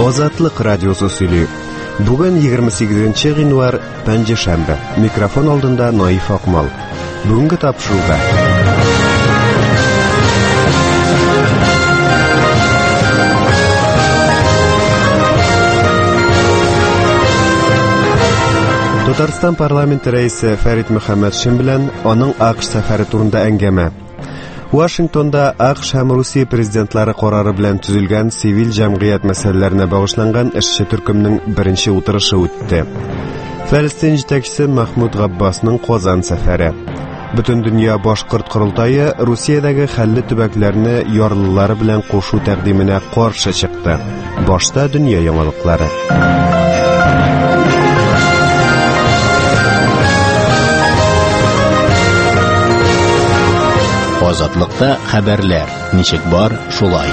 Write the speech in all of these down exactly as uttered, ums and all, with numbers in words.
Азатлык радиосы сөйли. Бүген егерме сигезенче гыйнвар, пәнҗешәмбе. Микрофон алдында Наиф Акмал. Бүгенге тапшыруга. Татарстан парламенты рәисе Фәрит Мөхәммәтшин белән аның АКШ сәфәре турында әңгәмә. Вашингтонда АКШ һәм Русия президентлары карары белән төзелгән сивил җәмгыять мәсьәләләренә багышланган эшче төркемнең беренче утырышы үтте. Фәлестин җитәкчесе Махмуд Габбасның Казан сәфәре. Бөтен дөнья башкорт корылтайы Русиядәге хәлле төбәкләрне ярлылары белән кушу тәкъдименә каршы чыкты. Башта дөнья яңалыклары. Азатлыкта хәбәрләр. Ничек бар, шулай.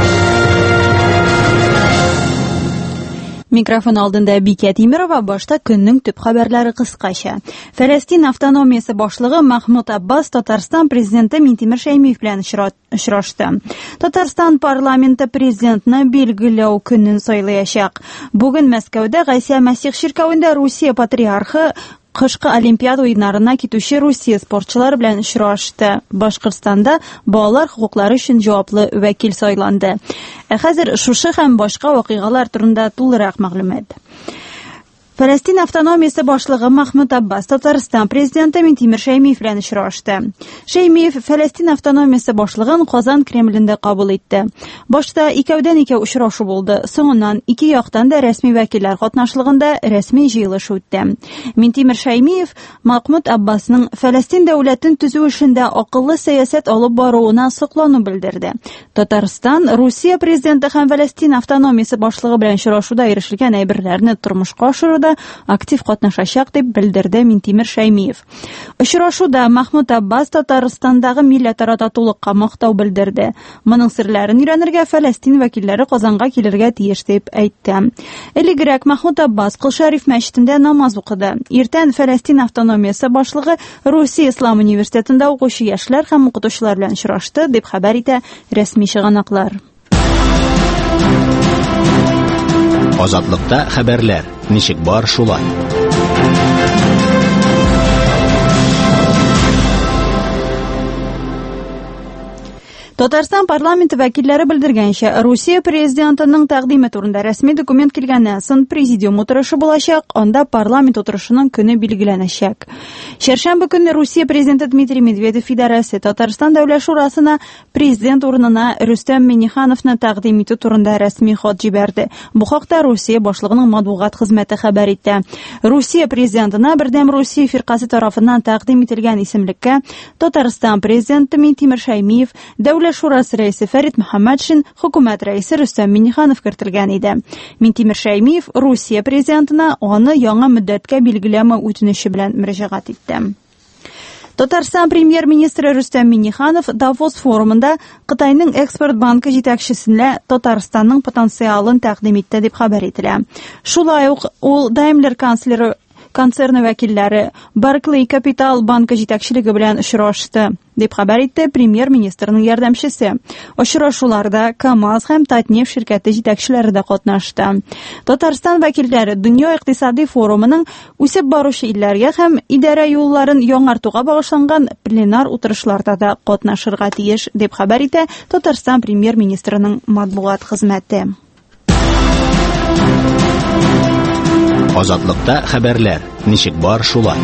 Микрофон алдында Бикә Тимерова, башта көннең төп хәбәрләре кыскача. Фәлестин автономиясе башлыгы Махмуд Аббас Татарстан президенты Минтимер Шәймиев белән очрашты. Татарстан парламенты президентны билгеләү көнен сайлаячак. Бүген Мәскәүдә Гайса Мәсих ширкәвендә Русия патриархы Кышкы Олимпиада уеннарына китүче Русия спортчылары белән очрашты. Башкортстанда балалар хукуклары өчен җаваплы вәкил сайланды. Ә хәзер шушы һәм башка вакыйгалар турында тулырак мәгълүмат. Фәлестин автономиясе башлыгы Махмуд Аббас Татарстан президенты Минтимер Шәймиев белән очрашты. Шәймиев Фәлестин автономиясе башлыгын Казан Кремлендә кабул итте. Башта икәүдән икәү очрашу булды. Соңыннан ике яктан да рәсми вәкилләр катнашлыгында рәсми җыелыш үтте. Минтимер Шәймиев Махмуд Аббасның Фәлестин дәүләтен төзү эшендә акыллы сәясәт алып баруына соклану белдерде. Татарстан, Русия президенты һәм Фәлестин автономиясе башлыгы белән очрашуда ирешелгән әйберләрне тормышка ашыруда актив катнашачак дип белдерде Минтимер Шәймиев. Очрашуда Махмуд Аббас Татарстандагы милләтара татулыкка мактау белдерде. Моның серләрен өйрәнергә Фәлестин вәкилләре Казанга килергә тиеш дип әйтте. Элегрәк Махмуд Аббас Кол Шәриф мәчетендә намаз укыды. Иртән Фәлестин автономиясе башлыгы Русия Ислам университетында укучы яшьләр һәм укытучылар белән очрашты дип хәбәр итә рәсми чыганаклар. Азатлыкта хәбәрләр. Ничек бар, шулай. Татарстан парламенты вәкилләре белдергәнчә, Русия президентының тәкъдиме турында рәсми документ килгәннән соң президиум утырышы булачак, анда парламент утырышының көне билгеләнәчәк. Чәршәмбе көнне Русия президенты Дмитрий Медведев идарәсе Татарстан дәүләт шурасына президент урынына Рөстәм Миңнехановны тәкъдим итү турында рәсми хат җибәрде. Бу хакта Русия башлыгының матбугат хезмәте хәбәр итә. Русия президентына Бердәм Русия фиркасы тарафыннан тәкъдим ителгән исемлеккә Татарстан президенты Минтимер Шәймиев, Дәүләт шурасы рәисе Фәрит Мөхәммәтшин, хөкүмәт рәисе Рөстәм Миңнеханов кертелгән иде. Минтимер Шәймиев Русия президентына аны яңа мөддәткә билгеләмә үтенече белән мөрәҗәгать итте. Татарстан премьер-министры Рөстәм Миңнеханов Давос форумында Кытайның экспорт банкы җитәкчесенә Татарстанның потенциалын тәкъдим итте дип хәбәр ителә. Шулай ук ул Daimler канцлеры концерны вәкилләре Barclays Capital банкы җитәкчелеге белән очрашты дип хәбәр итте премьер-министрның ярдәмчесе. Очрашуларда КАМАЗ һәм Татнефть ширкәте җитәкчеләре дә катнашты. Татарстан вәкилләре дөнья икътисади форумының үсеп баручы илләргә һәм идарә юлларын яңартуга багышланган пленар утырышларда да катнашырга тиеш дип хәбәр итә Татарстан премьер-министрының матбугат хезмәте. Азатлыкта хәбәрләр. Ничек бар, шулай.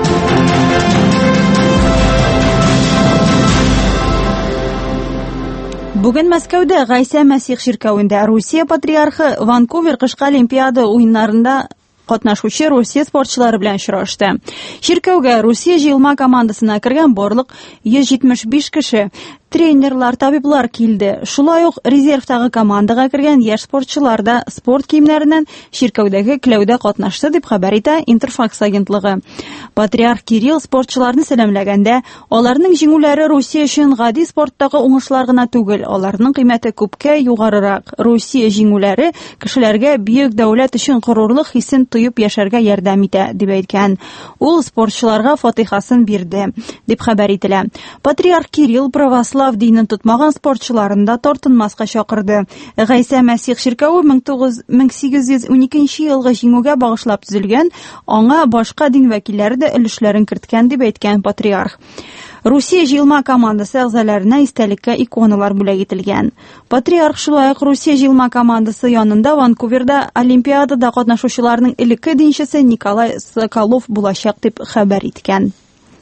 Бүген Мәскәүдә Гайса Мәсих ширкәвендә Русия патриархы Ванкувер кышкы Олимпиада уеннарында катнашучы Русия спортчылары белән очрашты. Ширкәүгә Русия җыелма командасына кергән барлык йөз җитмеш биш кеше, тренерлар, табиблар килде. Шулай ук резервтагы командага кергән яшь спортчылар да спорт киемнәреннән ширкәүдәге кләүдә катнашты дип хәбәр итә Интерфакс агентлыгы. Патриарх Кирилл спортчыларны сәламләгәндә, аларның җиңүләре Русия өчен гади спорттагы уңышлар гына түгел, аларның кыйммәте күпкә югарырак. Русия җиңүләре кешеләргә бөек дәүләт өчен горурлык хисен тоеп яшәргә ярдәм итә дип әйткән. Ул спортчыларга фатихасын бирде дип хәбәр ителә. Патриарх Кирилл православ ислам динен тотмаган спортчыларын да тартынмаска чакырды. Гайса Мәсих ширкәве мең сигез йөз уникенче елгы җиңүгә багышлап төзелгән, аңа башка дин вәкилләре дә өлешләрен керткән дип әйткән патриарх. Русия җыелма командасы әгъзаларына истәлеккә иконалар бүләк ителгән. Патриарх шулай ук Русия җыелма командасы янында Ванкуверда Олимпиадада катнашучыларның элекке динчесе Николай Соколов булачак дип хәбәр иткән.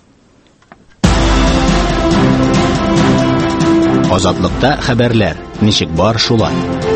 Азатлыкта хәбәрләр. Ничек бар шулай.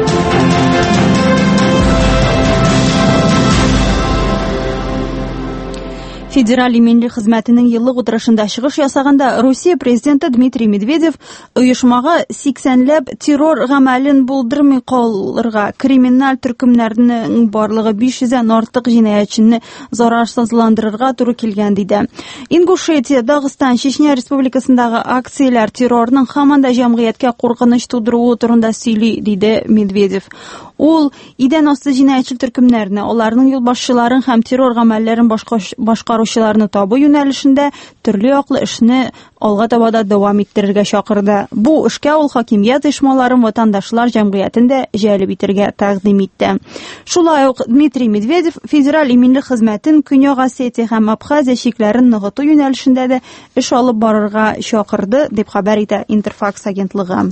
Федераль иминлек хезмәтенең еллык утырышында чыгыш ясаганда Русия президенты Дмитрий Медведев оешмага сиксәнләп террор гамәлен булдырмый калырга, криминаль төркемнәрнең барлыгы биш йөздән артык җинаятьчене зарарсызландырырга туры килгән диде. Ингушетия, Дагыстан, Чечня республикасындагы акцияләр террорның һаман да җәмгыятькә куркыныч тудыруы турында сөйли, диде Медведев. Ул идән асты җинаятьче төркемнәрне, аларның юлбашчыларын һәм террор гамәлләрен башкаручыларны табу юнәлешендә төрле яклы эшне алга таба да дәвам иттерергә чакырды. Бу эшкә ул хакимият оешмаларын, ватандашлар җәмгыятен дә җәлеп итәргә тәкъдим итте. Шулай ук Дмитрий Медведев федераль иминлек хезмәтен Көньяк Осетия һәм Абхазия чикләрен ныгыту юнәлешендә дә эш алып барырга чакырды, дип хәбәр итә Интерфакс агентлыгы.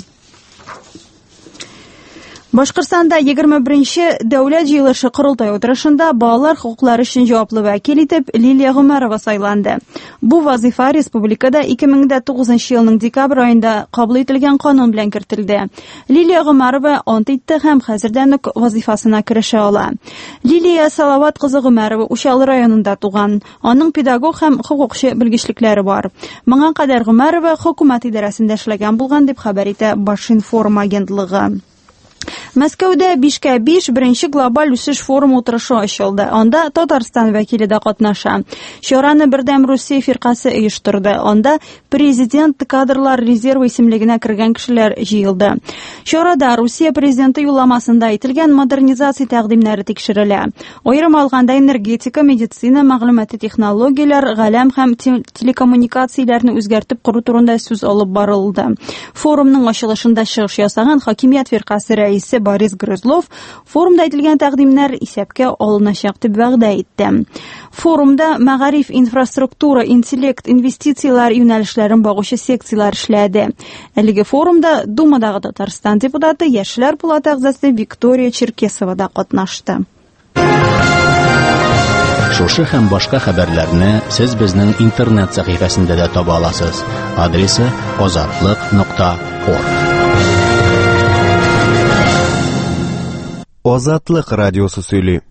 Башкортстанда егерме беренче дәүләт җыелышы корылтай утырышында балалар хокуклары өчен җаваплы вәкил итеп Лилия Гомәрова сайланды. Бу вазифа республикада ике мең тугызынчы елның декабрь аенда кабул ителгән канун белән кертелде. Лилия Гомәрова ант итте һәм хәзердән үк вазифасына керешә ала. Лилия Салават кызы Гомәрова Учалы районында туган. Аның педагог һәм хукукчы белгечлекләре бар. Моңа кадәр Гомәрова хөкүмәт идарәсендә эшләгән булган дип хәбәр итә Башинформ агентлыгы. Мәскәүдә бишкә биш беренче глобаль үсеш форумы утырышы ачылды. Анда Татарстан вәкиле дә катнаша. Чараны Бердәм Русия фиркасы оештырды. Анда президент кадрлар резервы исемлегенә кергән кешеләр җыелды. Чарада Русия президенты юлламасында әйтелгән модернизация тәкъдимнәре тикшерелә. Аерым алганда энергетика, медицина, мәгълүмати технологияләр, галәм һәм телекоммуникацияләрне үзгәртеп кору турында сүз алып барылды. Форумның ачылышында чыгыш ясаган хакимият фиркасы рәисе Борис Грызлов форумда әйтелгән тәкъдимнәр исәпкә алыначак дип вәгъдә итте. Форумда мәгариф, инфраструктура, интеллект, инвестициялар юнәлешләрен багучы секциялар эшләде. Әлеге форумда Думадагы Татарстан депутаты, Яшьләр палаты әгъзасы Виктория Черкесова да катнашты. Шушы һәм башка хәбәрләрне сез безнең интернет сәхифәсендә дә таба аласыз. Адресы азатлык нокта орг. Азатлык радиосы сөйли.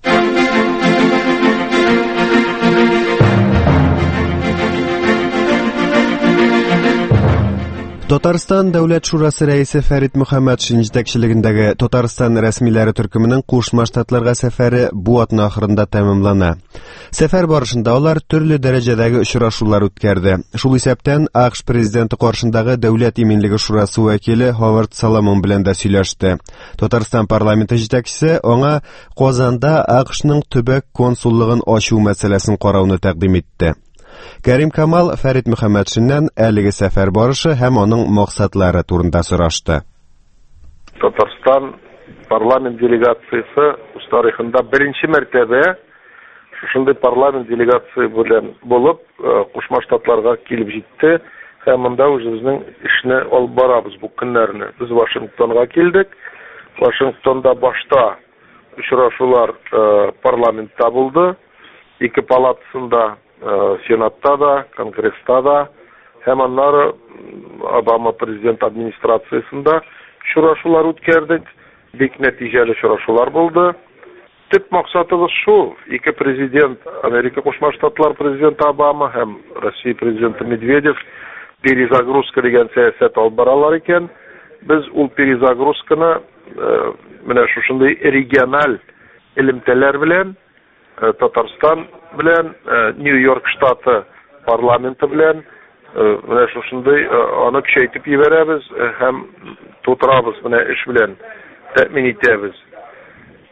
Татарстан дәүләт шурасы рәисе Фәрит Мөхәммәтшин җитәкчелегендәге Татарстан рәсмиләре төркеменең Кушма Штатларга сәфәре бу атна ахырында тәмамлана. Сәфәр барышында алар төрле дәрәҗәдәге очрашулар үткәрде. Шул исәптән АКШ президенты каршындагы дәүләт иминлеге шурасы вәкиле Ховард Соломон белән дә сөйләште. Татарстан парламенты җитәкчесе аңа Казанда АКШның төбәк консуллыгын ачу мәсьәләсен карауны тәкъдим итте. Кәрим Камал Фәрит Мөхәммәтшиннән әлеге сәфәр барышы һәм аның максатлары турында сорашты. Татарстан парламент делегациясе үз тарихында беренче мәртәбә шушындый парламент делегация белән булып Кушма Штатларга килеп җитте һәм монда үзебезнең эшне алып барабыз бу көннәрне. Без Вашингтонга килдек. Вашингтонда башта очрашулар парламентта булды. Ике палатасында, Сенатта да, Конгресста да, һәм аннары Обама президент администрациясында очрашулар үткәрдек. Бик нәтиҗәле очрашулар булды. Төп максатыбыз шул: ике президент, Америка Кушма Штатлар президенты Обама һәм Россия президенты Медведев перезагрузка дигән сәясәт алып баралар икән. Без ул перезагрузканы менә шушындый региональ элемтәләр белән, Татарстан белән, Нью-Йорк штаты парламенты белән менә шушындый аны көчәйтеп ибәрәбез һәм тутырабыз менә эш белән тәэмин итәбез.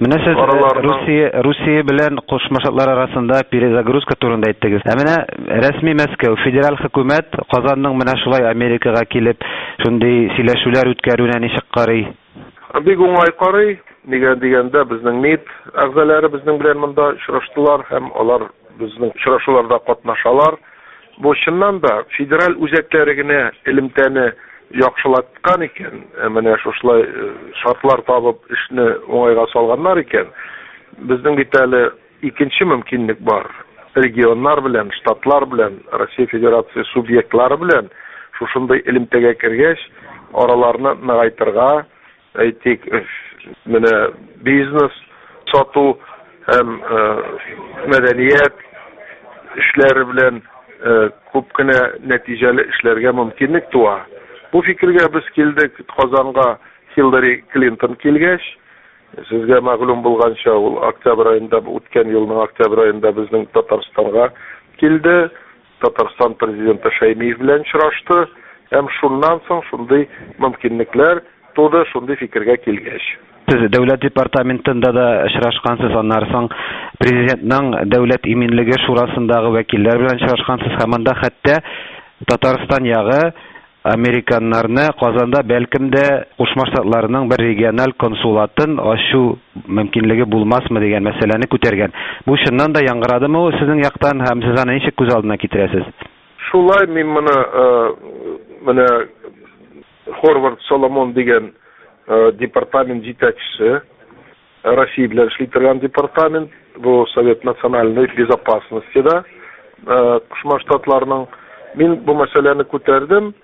Менә сез Русия Русия белән Кушма Штатлар арасында перезагрузка турында әйттегез. Ә менә рәсми Мәскәү федераль хөкүмәт Казанның менә шулай Америкага килеп шундый сөйләшүләр үткәрүенә ничек карый? Бик уңай карый. Нигә дигәндә безнең МИД әгъзалары безнең белән монда очраштылар һәм алар безнең очрашуларда катнашалар. Бу чыннан да федераль үзәкләре генә элемтәне яхшылаткан икән. Менә шулай шартлар табып эшне уңайга салганнар икән. Безнең бит әле икенче мөмкинлек бар. Регионнар белән, штатлар белән, Россия Федерация субъектлары белән шушындай элемтәгә кергәч, араларны ныгайтырга, әйтик, менә бизнес, сату һәм мәдәният эшләре белән күп кенә нәтиҗәле эшләргә мөмкинлек туа. Бу фикергә без килдек Казанга Хиллари Клинтон килгәч. Сезгә мәгълүм булганча, ул октябрь аенда, үткән елның октябрь аенда безнең Татарстанга килде. Татарстан президенты Шәймиев белән очрашты. Һәм шуннан соң шундый мөмкинлекләр туды, шундый фикергә килгәч. Сез дәүләт департаментында да очрашкансыз, аннан соң президентның дәүләт иминлеге шурасындагы вәкилләр белән очрашкансыз, һәм анда хәтта Татарстан ягы американнарны Казанда бәлкем дә Кушма Штатларының бер региональ консулатын ачу мөмкинлеге булмасмы дигән мәсьәләне күтәргән. Бу чыннан да яңгырадымы ул сезнең яктан, һәм сез аны ничек күз алдына китерәсез? Шулай мин моны менә Хорвард Соломон дигән департамент җитәкчесе, Россия белән эшли торган департамент, бу Совет национальной безопасности да, Кушма Штатларының, мин бу мәсьәләне күтәрдем.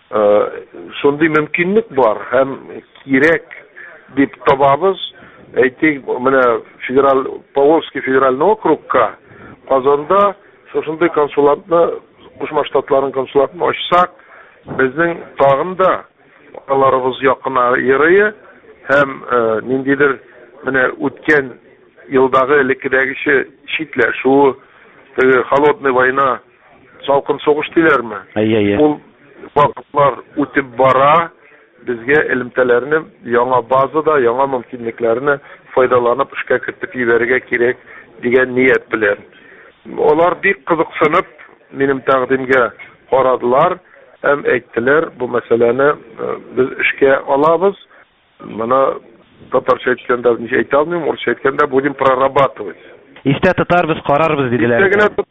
Шундый мөмкинлек бар һәм кирәк дип табабыз. Әйтик, менә федераль Поволжский федеральный округка Казанда шушындай консулатны, Кушма Штатларының консулатын ачсак, безнең тагын да аларыбыз якына йөрие һәм ниндидер менә үткән елдагы элеккедәгечә читләшү, холодный война, салкын сугыш диләрме? Ул вакытлар үтеп бара, безгә элемтәләрне яңа базада, яңа мөмкинлекләрне файдаланып эшкә кертеп җибәрергә кирәк дигән ният белән. Алар бик кызыксынып минем тәкъдимгә карадылар һәм әйттеләр, бу мәсьәләне без эшкә алабыз. Моны татарча әйткәндә ничә әйтә алмыйм, урысча әйткәндә будем прорабатывать. Истә тотарбыз, карарбыз диделәр.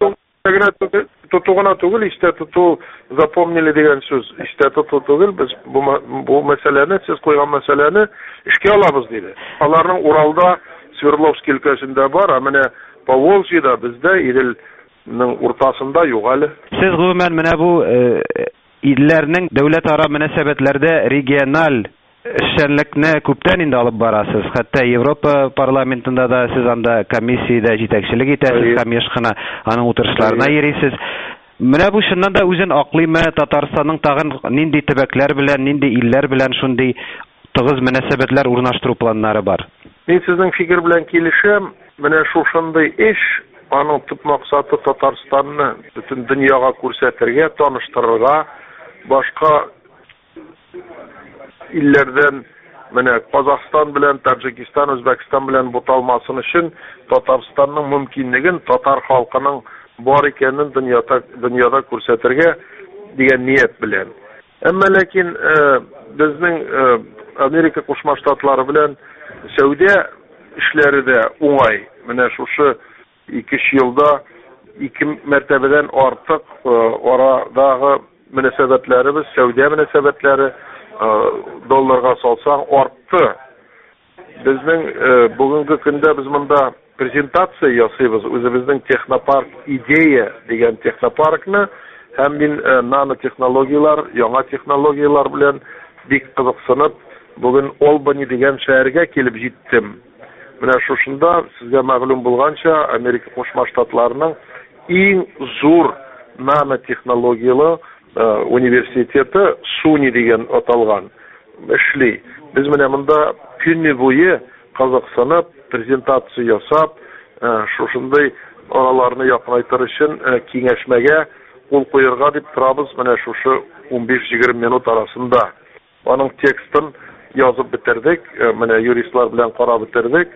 Истә тотугына түгел, истә тоту запомнили дигән сүз. Истә тоту түгел, без бу мәсьәләне, сез куйган мәсьәләне эшкә алабыз диде. Аларның Уралда, Свердловск өлкәсендә бар, ә менә Поволжьеда, бездә Иделнең уртасында юк әле. Сез гомумән менә бу илләрнең дәүләт-ара мөнәсәбәтләрдә региональ эшчәнлекне күптән инде алып барасыз. Хәтта Европа парламентында да сез анда комиссиядә җитәкчелек итәсез, һәм еш кына аның утырышларына йөрисез. Менә бу чыннан да үзен аклыймы, Татарстанның тагын нинди төбәкләр белән, нинди илләр белән шундый тыгыз мөнәсәбәтләр урнаштыру планнары бар? Мин сезнең фикер белән килешәм. Менә шушындый эш, аның төп максаты Татарстанны бөтен дөньяга күрсәтергә, таныштырырга, башка илләрдән менә Казахстан белән, Таҗикстан, Үзбәкстан белән буталмасын өчен Татарстанның мөмкинлеген, татар халкының бар икәнен дөньяда дөньяда күрсәтергә дигән ният белән. Әмма ләкин безнең Америка Кушма Штатлары белән сәүдә эшләре дә уңай. Менә шушы ике-өч елда ике мәртәбәдән артык арадагы мөнәсәбәтләребез, сәүдә мөнәсәбәтләре долларга салсаң артты. Безнең бүгенге көндә без монда презентация ясыйбыз, үзебезнең технопарк идея дигән технопаркны, һәм мин нанотехнологиялар, яңа технологиялар белән бик кызыксынып, бүген Олбани дигән шәһәргә килеп җиттем. Менә шушында сезгә мәгълүм булганча, Америка Кушма Штатларының иң зур нанотехнологиялы университеты Суни дигән аталган эшли. Без менә монда көнне буе кызыксынып, презентация ясап, шушындай араларны якынайтыр өчен киңәшмәгә кул куярга дип торабыз менә шушы унбиш-егерме минут арасында. Аның текстын язып бетердек, менә юристлар белән карап бетердек.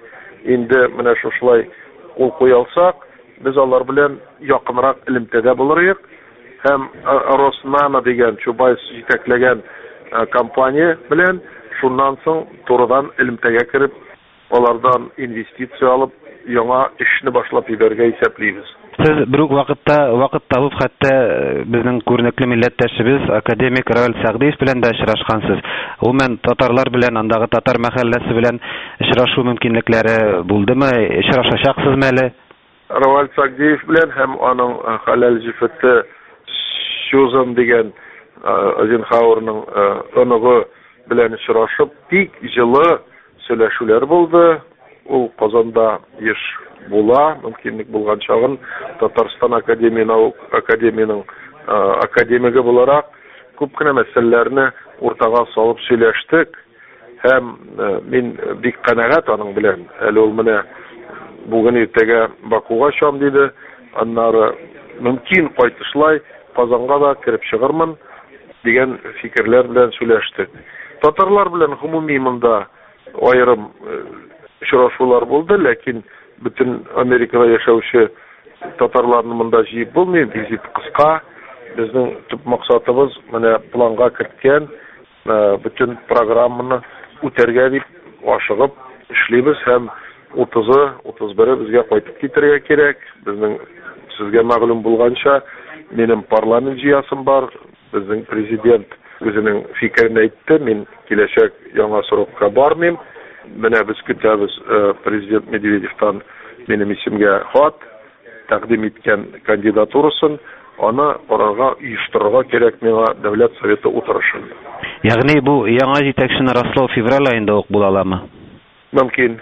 инде менә шушылай ул куялсак, без алар белән якынрак элемтәдә булырык. Һәм Роснано дигән Чубайс җитәкләгән компания белән шуннан соң турыдан элемтәгә кереп, алардан инвестиция алып, яңа эшне башлап ибәргә исәплибез. Сез бер үк вакытта вакыт табып хәтта безнең күренекле милләттәшебез академик Равил Сәгъдиев белән дә очрашкансыз. Ул мен татарлар белән, андагы татар мәхәлләсе белән очрашу мөмкинлекләре булдымы? Очрашачаксызмы әле? Равил Сәгъдиев белән һәм аның хәләл җифете Сюзан дигән Азенхауэрның оныгы белән очрашып, бик җылы сөйләшүләр булды. Ул Казанда еш була, мөмкинлек булган чагын Татарстан академияның академияның академиге буларак күп кенә мәсьәләләрне уртага салып сөйләштек. Һәм мин бик канәгать аның белән. Әле ул менә бүген иртәгә Бакуга чам диде. Аннары мөмкин кайтышлай Казанга да кирип чыгармын дигән фикерләр белән сөйләштек. Татарлар белән гомуми монда аерым очрашулар булды, ләкин bütün Amerikada yaşaучы татарларны монда җыеп булмый, визит кыска. Безнең төп максатыбыз менә планга керткән, bütün программаны үтәргә дип ашыгып эшлибез һәм утызы, утыз бире безгә кайтып китәргә кирәк. Безнең сезгә мәгълүм булганча, минем парламент җыясым бар. Безнең президент үзенең фикерен әйтте. Мин киләчәк яңа срокка бармыйм. Менә без көтәбез президент Медведевтан минем исемгә хат тәкъдим иткән кандидатурасын, аны карарга, оештырырга кирәк миңа дәүләт советы утырышын. Ягъни бу яңа җитәкчене раслау февраль аенда ук була аламы? Мөмкин.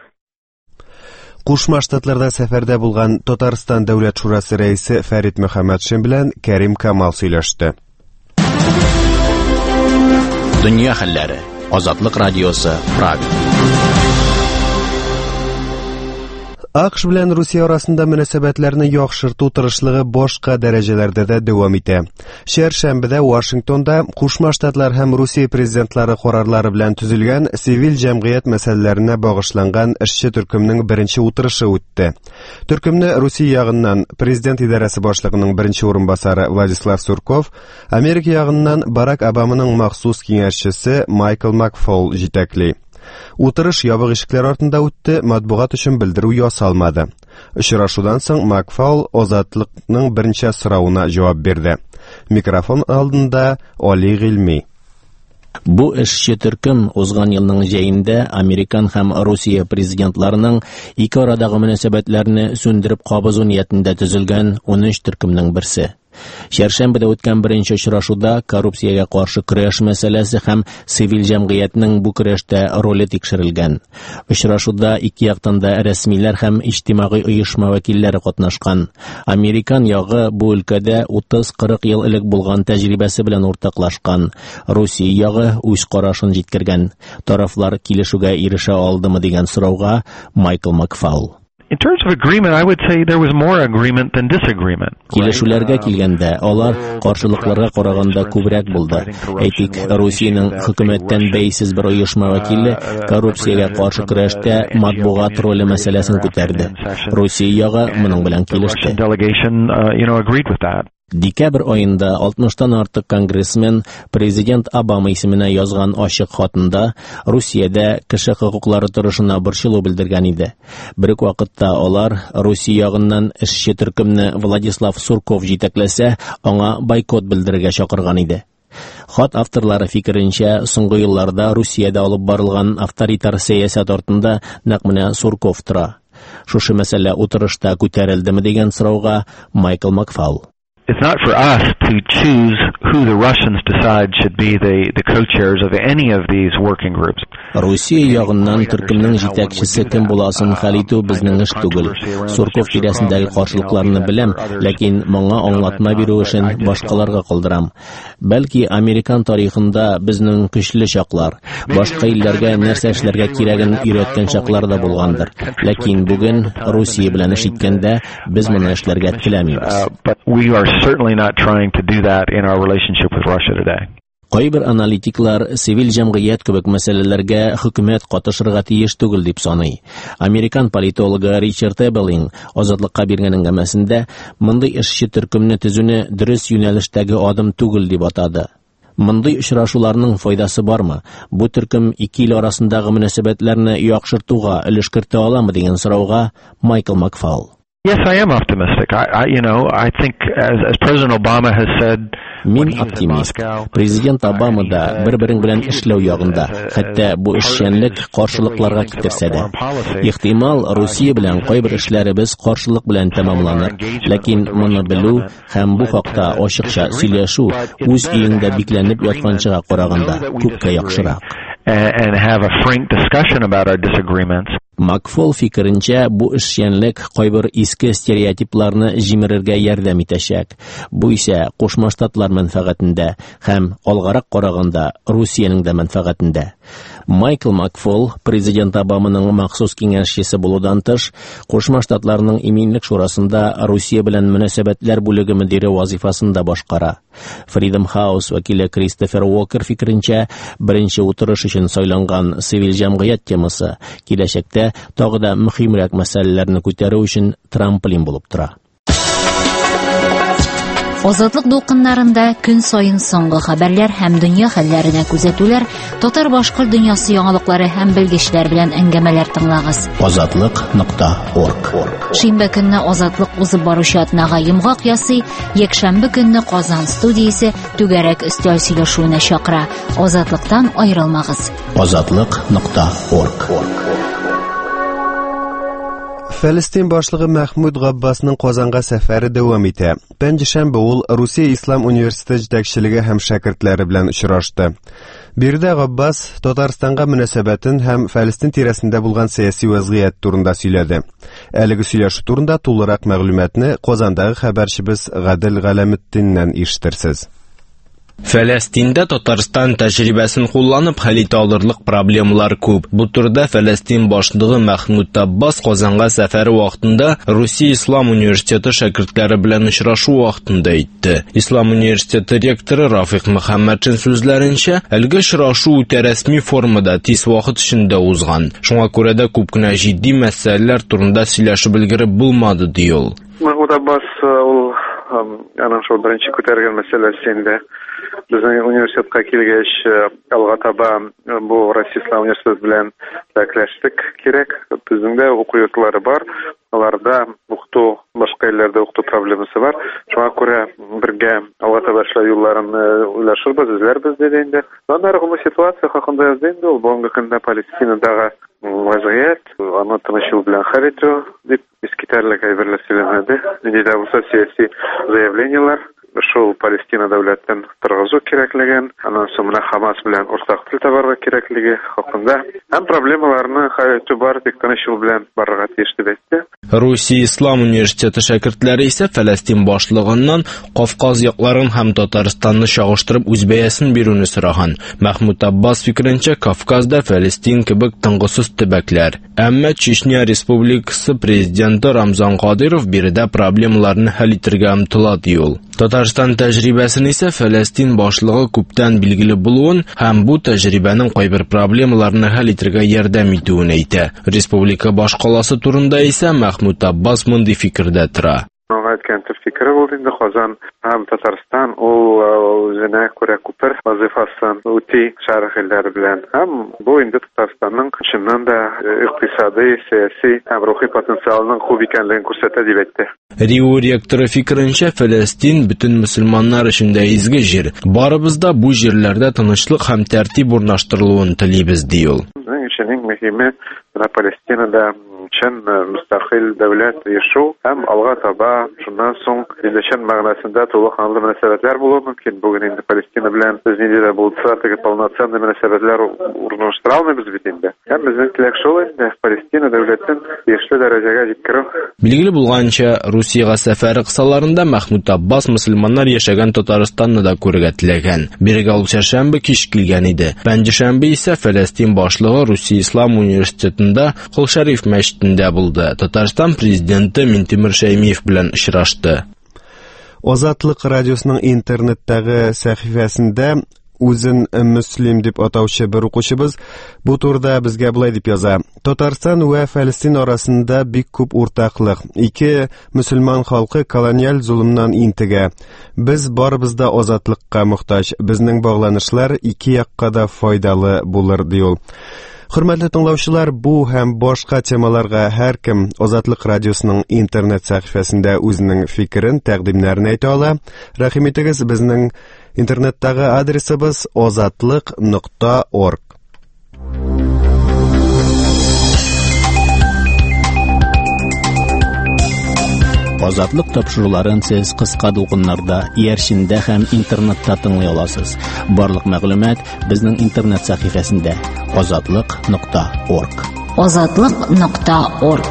Кушма Штатларда сәфәрдә булган Татарстан Дәүләт Шурасы рәисе Фәрит Мөхәммәтшин белән Кәрим Камал сөйләште. Дөнья хәлләре. Азатлык радиосы Правил. АКШ белән Русия арасында мөнәсәбәтләрне яхшырту тырышлыгы башка дәрәҗәләрдә дә дәвам итә. Шәршәмбедә Вашингтонда Кушма Штатлар һәм Русия президентлары карарлары белән төзелгән цивил җәмгыять мәсьәләләренә багышланган эшче төркемнең беренче утырышы үтте. Төркемне Русия ягыннан президент идарәсе башлыгының беренче урынбасары Владислав Сурков, Америка ягыннан Барак Обаманың махсус киңәшчесе Майкл Макфол җитәкли. Утырыш ябык ишекләр артында үтте, матбугат өчен белдерү ясалмады. Очрашудан соң Макфол Азатлыкның беренче соравына җавап бирде. Микрофон алдында Али Гыйльми. Бу эшче төркем узган елның җәендә Американ һәм Русия президентларының ике арадагы мөнәсәбәтләрне сүндереп кабызу ниятендә төзелгән унөч төркемнең берсе. Шәршәмбедә үткән беренче очрашуда коррупциягә каршы көрәш мәсьәләсе һәм цивил җәмгыятьнең бу көрәштә роле тикшерелгән. Очрашуда ике яктан да рәсмиләр һәм иҗтимагый оешма вәкилләре катнашкан. Американ ягы бу өлкәдә утыз-кырык ел элек булган тәҗрибәсе белән уртаклашкан. Русия ягы үз карашын җиткергән. Тарафлар килешүгә ирешә алдымы дигән сорауга Майкл Макфол. In terms of agreement, I would say there was more agreement than disagreement. Килешүләргә килгәндә, алар каршылыкларга караганда күбрәк булды. Әйтик, Русиянең хөкүмәттән бәйсез бер оешма вәкиле коррупциягә каршы көрәштә матбугат роле мәсьәләсен күтәрде. Русия ягы моның белән килеште. Декабрь айында алтмыштан артык конгрессмен президент Обама исеменә язган ачык хатында Русиядә кеше хокуклары торышына борчылу белдергән иде. Бер үк вакытта алар Русия ягыннан эшче төркемне Владислав Сурков җитәкләсә, аңа бойкот белдерергә чакырган иде. Хат авторлары фикеренчә, соңгы елларда Русиядә алып барылган авторитар сәясәт артында нәкъ менә Сурков тора. Шушы мәсьәлә утырышта күтәрелдеме дигән сорауга Майкл Макфол. It's not for us to choose who the Russians decide should be the, the co-chairs of any of these working groups. Русия ягыннан төркемнең җитәкчесе кем буласын хәл итү безнең эш түгел. Сурков тирәсендәге каршылыкларны беләм, ләкин моңа аңлатма бирү эшен башкаларга калдырам. Бәлки Американ тарихында безнең көчле чаклар, башка илләргә нәрсә эшләргә кирәген өйрәткән чаклар да булгандыр. Ләкин бүген Русия белән эш иткәндә без моны эшләргә теләмибез. We are certainly not trying to do that in our relationship with Russia today. Кайбер аналитиклар сивил җәмгыять кебек мәсьәләләргә хөкүмәт катышырга тиеш түгел дип саный. Американ политологы Ричард Эбелин Азатлыкка биргән әңгәмәсендә мондый эшче төркемне төзүне дөрес юнәлештәге адым түгел дип атады. Мондый очрашуларның файдасы бармы? Бу төркем ике ил арасындагы мөнәсәбәтләрне яхшыртуга өлеш кертә аламы дигән сорауга Майкл Макфол. Yes, I am optimistic. I, I you know, I think as, as President Obama has said, Мин оптимист. Президент Обама да бер-берең белән эшләү ягында, хәтта бу эшчәнлек каршылыкларга китерсә дә. Ихтимал, Россия белән кайбер эшләребез каршылык белән тәмамланыр, ләкин моны белү һәм бу хакта ачыкча сөйләшү үз өеңдә бикләнеп ятканчыга караганда күпкә яхшырак. And have a frank discussion about our disagreements. Макфол фикеренчә, бу эшчәнлек кайбер иске стереотипларны җимерергә ярдәм итәчәк. Бу исә Кушма Штатлар мәнфәгатендә һәм алгарак караганда Русиянең дә мәнфәгатендә. Майкл Макфол, президент Обаманың махсус киңәшчесе булудан тыш, Кушма Штатларның иминлек шурасында Русия белән мөнәсәбәтләр бүлеге мөдире вазифасын да башкара. Freedom House вәкиле Кристофер Уокер фикеренчә, беренче утырыш өчен сайланган сивил җәмгыять темасы киләчәктә тагы да мөһимрәк мәсьәләләрне күтәрү өчен трамплин булып тора. Азатлык дулкыннарында көн сайын соңгы хәбәрләр һәм дөнья хәлләренә күзәтүләр, татар башкорт дөньясы яңалыклары һәм белгечләр белән әңгәмәләр тыңлагыз. азатлык нокта орг. Шимбә көнне Азатлык узып баручы атнага йомгак ясый, якшәмбе көнне Казан студиясе түгәрәк өстәл сөйләшүенә чакыра. Азатлыктан аерылмагыз. азатлык нокта орг. Фәлестин башлыгы Мәхмүд Габбасның Казанга сәфәре дәвам итә. Пәнҗешәмбе ул Русия Ислам университеты җитәкчелеге һәм шәкертләре белән очрашты. Биредә Габбас Татарстанга мөнәсәбәтен һәм Фәлестин тирәсендә булган сәяси вазгыять турында сөйләде. Әлеге сөйләшү турында тулырак мәгълүматны Казандагы хәбәрчебез Гадел Галәметдиннән ишетерсез. Фәләстиндә Татарстан тәҗрибәсен кулланып хәл итә алырлык проблемалар күп. Бу турыда Фәләстин башлыгы Мәхмүд Аббас Казанга сәфәре вакытында Русия Ислам университеты шәкертләре белән очрашу вакытында әйтте. Ислам университеты ректоры Рафик Мөхәммәдшин сүзләренчә, әлеге очрашу үтә рәсми формада тиз вакыт эчендә узган. Шуңа күрә дә күп кенә җитди мәсьәләләр турында сөйләшеп өлгереп булмады, ди ул. Мәхмүд Аббас ул аның шул беренче күтәргән мәсьәләсе инде. Безнең университетка килгәч, алга таба бу Россия Ислам университеты белән тәкләштек кирәк. Безнең дә уку йортлары бар. Аларда укыту, башка илләрдә укыту проблемасы бар. Шуңа күрә бергә алга таба эшләү юлларын уйлашырбыз, эзләрбез диде инде. Аннары бу ситуация хакында язды инде. Ул бүгенге көндә Палестинадагы вазгыять, аны тынычлык белән хәл итү дип искитәрлек әйберләр сөйләнде. Инде дә булса сәяси заявлениелар шул Палестина дәүләтен торгызу кирәклеген, аннан соң менә Хамас белән уртак тел табарга кирәклеге хакында һәм проблемаларны хәл итү бар тик тыныч юл белән барырга тиеш дип әйтте. Русия Ислам университеты шәкертләре исә Фәләстин башлыгыннан Кавказ якларын һәм Татарстанны чагыштырып үз бәясен бирүне сораган. Мәхмүд Аббас фикеренчә, Кавказда Фәлестин кебек тынгысыз төбәкләр. Әмма Чечня Республикасы президенты Рамзан Кадыров биредә проблемаларны хәл итәргә омтыла, ди ул. Татарстан тәҗрибәсен исә Фәләстин башлыгы күптән билгеле булуын һәм бу тәҗрибәнең кайбер проблемаларны хәл итәргә ярдәм итүен әйтә. Республика башкаласы турында исә Мәхмүд Аббас мондый фикердә тора. Әйткән фикере булды инде Казан һәм Татарстан ул үзенә күрә күпер вазифасын үти шәрх илләре белән. Һәм бу инде Татарстанның чыннан да икътисади, сәяси һәм рухи потенциалының күп икәнлеген күрсәтә дип әйтте. РИУ ректоры фикеренчә, Фәләстин бөтен мөселманнар өчен дә изге җир. Барыбыз да бу җирләрдә тынычлык һәм тәртип урнаштырылуын телибез, ди ул. Безнең өчен иң мөһиме Палестинада чын мустақил дәүләт яшәү һәм алга таба шуннан соң илчән мәгънәсендә тулы-ханлы мөнәсәбәтләр булуы мөмкин. Бүген инде Палестина белән без нидә булса, теге полноценный мөнәсәбәтләр урнаштыра алмыйбыз бит инде. Һәм безнең теләк шул инде Палестина дәүләтен яшьле дәрәҗәгә җиткерү. Билгеле булганча, Русиягә сәфәре кысаларында Мәхмүд Аббас мөселманнар яшәгән Татарстанны да күрергә теләгән. Бирегә ул чәршәмбе кич килгән иде. Пәнҗешәмбе исә Фәләстин башлыгы Русия Ислам университетында Кол-Шәриф мәчетендә булды. Татарстан президенты Минтимер Шәймиев белән очрашты. Азатлык радиосының интернеттагы сәхифәсендә үзен Муслим дип атаучы бер укучыбыз бу турда безгә булай дип яза. Татарстан ва Фәлестин арасында бик күп уртаклык. Ике мөселман халкы колониаль зулымнан интегә. Без барыбыз да азатлыкка мохтаҗ. Безнең багланышлар ике якка да файдалы булыр ди ул. Хөрмәтле тыңлаучылар, бу һәм башка темаларга һәркем Азатлык радиосының интернет сәхифәсендә үзенең фикерен, тәкъдимнәрен әйтә ала. Рәхим итегез, безнең интернеттагы адресыбыз азатлык нокта орг. Азатлык тапшыруларын сез кыска дулкыннарда, иярчиндә һәм интернетта тыңлый аласыз. Барлык мәгълүмат безнең интернет сәхифәсендә азатлык нокта орг. азатлык нокта орг.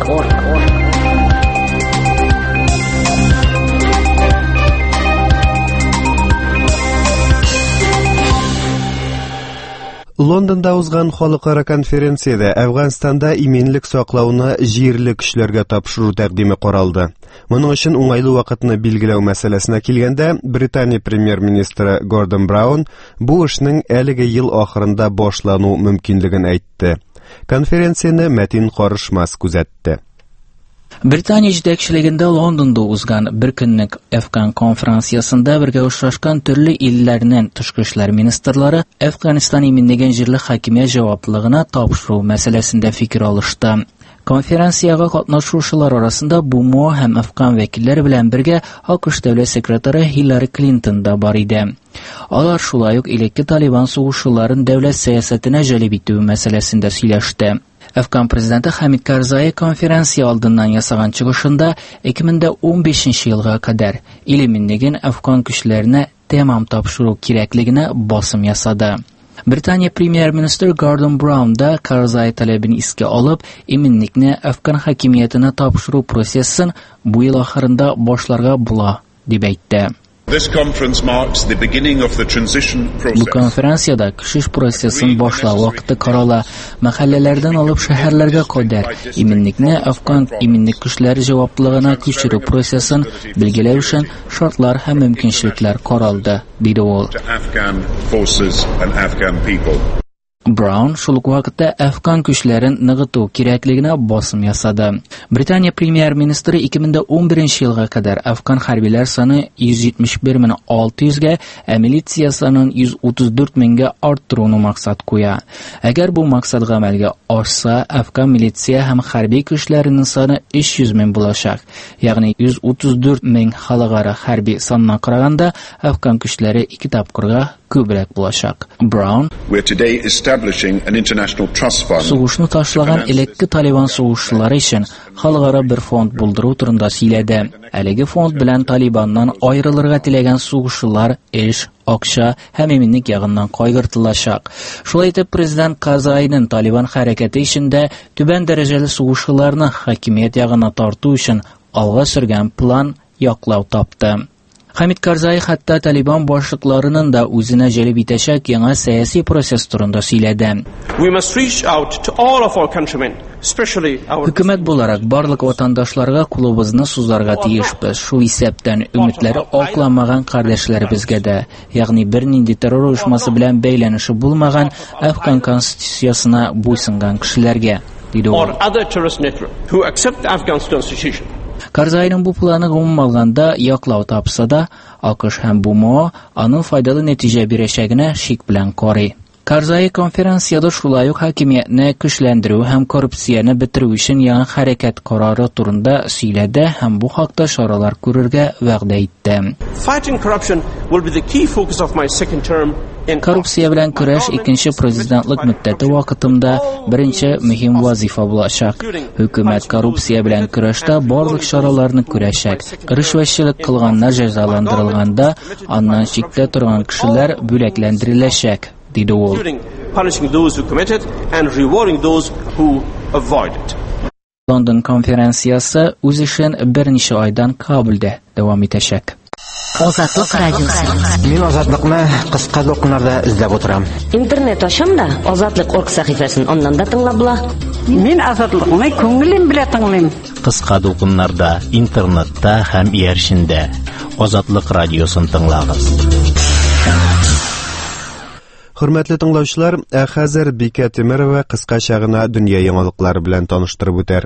Лондонда узган халыкара конференциядә Әфганстанда иминлек саклауны җирле көчләргә тапшыру тәкъдиме каралды. Моның өчен уңайлы вакытны билгеләү мәсьәләсенә килгәндә, Британия премьер-министры Гордон Браун бу эшнең әлеге ел ахырында башлану мөмкинлеген әйтте. Конференцияны Мәтин Карышмас күзәтте. Британия җитәкчелегендә Лондонда узган бер көнлек Әфган конференциясында бергә очрашкан төрле илләрнең тышкы эшләр министрлары Әфганстан иминлеген җирле хакимият җаваплылыгына тапшыру мәсьәләсендә фикер алышты. Конференцияга катнашучылар арасында БУМО һәм Әфган вәкилләре белән бергә АКШ дәүләт секретаре Хиллари Клинтон да бар иде. Алар шулай ук элекке Талибан сугышчыларын дәүләт сәясәтенә җәлеп итү мәсьәләсендә сөйләште. Әфган президенты Хамид Карзай конференция алдыннан ясаган чыгышында ике мең ун бишенче елга кадәр ил иминлеген Әфган көчләренә тәмам тапшыру кирәклегенә басым ясады. Британия премьер-министры Гордон Браун да Карзай таләбен искә алып, иминлекне Әфган хакимиятенә тапшыру процессын бу ел ахырында башларга була дип әйтте. Бу конференцияда кишиш процессын башлау вакыты карала, мәхәлләләрдән алып шәһәрләргә кадәр иминлекне Әфган иминлек көчләре җаваплылыгына күчерү процессын билгеләү өчен шартлар һәм мөмкинчелекләр каралды, диде ул. Браун шул ук вакытта Әфган көчләрен ныгыту кирәклегенә басым ясады. Британия премьер-министры ике мең ун беренче елга кадәр Әфган хәрбиләр саны йөз җитмеш бер мең алты йөзгә, ә милиция санын йөз утыз дүрт меңгә арттыруны максат куя. Әгәр бу максат гамәлгә ашса, Әфган милиция һәм хәрби көчләренең саны өч йөз мең булачак. Ягъни йөз утыз дүрт мең халыкара хәрби санына караганда Әфган көчләре ике тапкырга күбрәк булачак. Браун сугышны ташлаган элекке Талибан сугышчылары өчен халыкара бер фонд булдыру турында сөйләде. Әлеге фонд белән Талибаннан аерылырга теләгән сугышчылар эш, акча һәм иминлек ягыннан кайгыртылачак. Шулай итеп, президент Карзайның Талибан хәрәкәте эчендә түбән дәрәҗәле сугышчыларны хакимият ягына тарту өчен алга сөргән план яклау тапты. Хамид Карзай хәтта Талибан башлыкларының да үзенә җәлеп итәчәк яңа сәяси процесс турында сөйләде. Хөкүмәт буларак барлык ватандашларга кулыбызны сузарга тиешбез. Шул исәптән өметләре акламаган кардәшләребезгә дә, ягъни бернинди террор оешмасы белән бәйләнеше булмаган Әфган конституциясына буйсынган кешеләргә, диде ул. Карзайның бу планы гомум алганда яклау тапса да, АКШ һәм БУМО аның файдалы нәтиҗә бирәчәгенә шик белән карый. Карзай конференцияда шулай ук хакимиятне көчләндерү һәм коррупцияны бетерү өчен яңа хәрәкәт карары турында сөйләде һәм бу хакта чаралар күрергә вәгъдә итте. Коррупция белән көрәш икенче президентлык мөддәте вакытында беренче мөһим вазифа булачак. Хөкүмәт коррупция белән көрәштә барлык чараларны күрәчәк. Ришвәтчелек кылганнар җәзаландырылганда, аннан чиктә торган кешеләр бүләкләндереләчәк, диде ул. Лондон конференциясы үз эшен берничә айдан Кабулдә дәвам итәчәк. Азатлык радиосы. Мин Азатлыкны кыска докумнарда эзләп утырам. Интернет ашам да Азатлык точка орг сәхифәсен аннан да тыңлап була. Мин Азатлыкны күңелем белән тыңлыйм. Кыска докумнарда, интернетта һәм иярчиндә Азатлык радиосын тыңлагыз. Hürmetli тыңлаучылар, ә хәзер Бикә Тимерова кыскача гына дөнья яңалыклары белән таныштырып үтәр.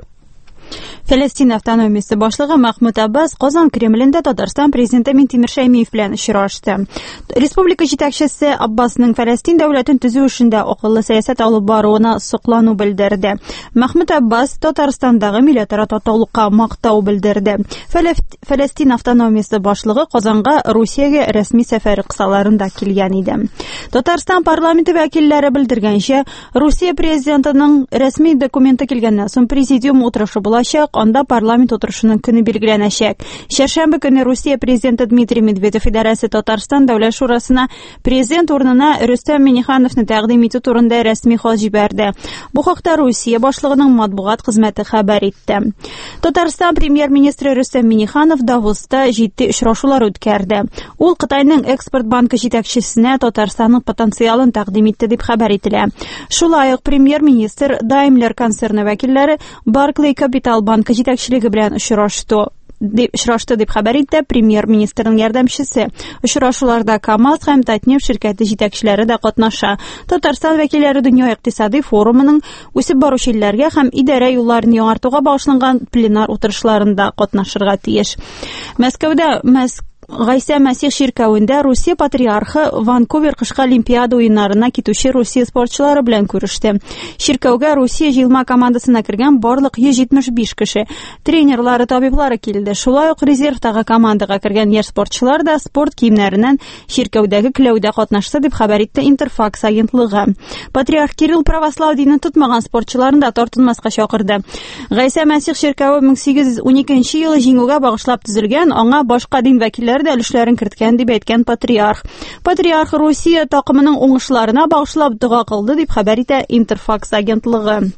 Фәләстин автономиясе башлыгы Махмут Аббас Казан Кремлендә Татарстан президенты Минтимер Шәймиев белән очрашты. Республика җитәкчесе Аббасның Фәләстин дәүләтен төзү эшендә акыллы сәясәт алып баруына соклану белдерде. Махмут Аббас Татарстандагы милләтара татулыкка мактау белдерде. Фәләстин автономиясе башлыгы Казанга Русиягә рәсми сәфәре кысаларында килгән иде. Татарстан парламенты вәкилләре белдергәнчә, Русия президентының рәсми документы килгәннән соң президиум утырышы булачак. Анда парламент утырышының көне билгеләнәчәк. Шәршәмбе көне Русия президенты Дмитрий Медведев идарәсе Татарстан дәүләт шурасына президент урынына Рөстәм Миңнехановны тәкъдим итү турында рәсми хат җибәрде. Бу хакта Русия башлыгының матбугат хезмәте хәбәр итте. Татарстан премьер-министры Рөстәм Миңнеханов Давоста җитди очрашулар үткәрде. Ул Кытайның экспорт банкы җитәкчесенә Татарстанның потенциалын тәкъдим итте дип хәбәр ителә. Шулай ук премьер-министр Daimler концерны вәкилләре Barclays Capital банкы җитәкчелеге белән очрашты. Дип очрашты дип хәбәр итте премьер-министрның ярдәмчесе. Очрашуларда КАМАЗ һәм Татнефть ширкәте җитәкчеләре дә катнаша. Татарстан вәкилләре дөнья икътисади форумының үсеп баручы илләргә һәм идарә юлларын яңартуга багышланган пленар утырышларында катнашырга тиеш. Мәскәүдә Мәс Гайса Мәсих ширкәвендә Русия патриархы Ванкувер кышкы Олимпиада уеннарына китүче Русия спортчылары белән күреште. Ширкәүгә Русия җыелма командасына кергән барлык йөз җитмеш биш кеше, тренерлары, табиблары килде. Шулай ук резервтагы командага кергән яшь спортчылар да спорт киемнәреннән ширкәүдәге кләүдә катнашты дип хәбәр итте Интерфакс агентлыгы. Патриарх Кирилл православ динен тотмаган спортчыларны да тартынмаска чакырды. Гайса Мәсих ширкәве мең сигез йөз уникенче елы җиңүгә багышлап төзелгән, аңа башка дин вәкилләре дә өлешләрен керткән дип әйткән патриарх. Патриарх Русия такымының уңышларына багышлап дуга кылды дип хәбәр итә Интерфакс агентлыгы.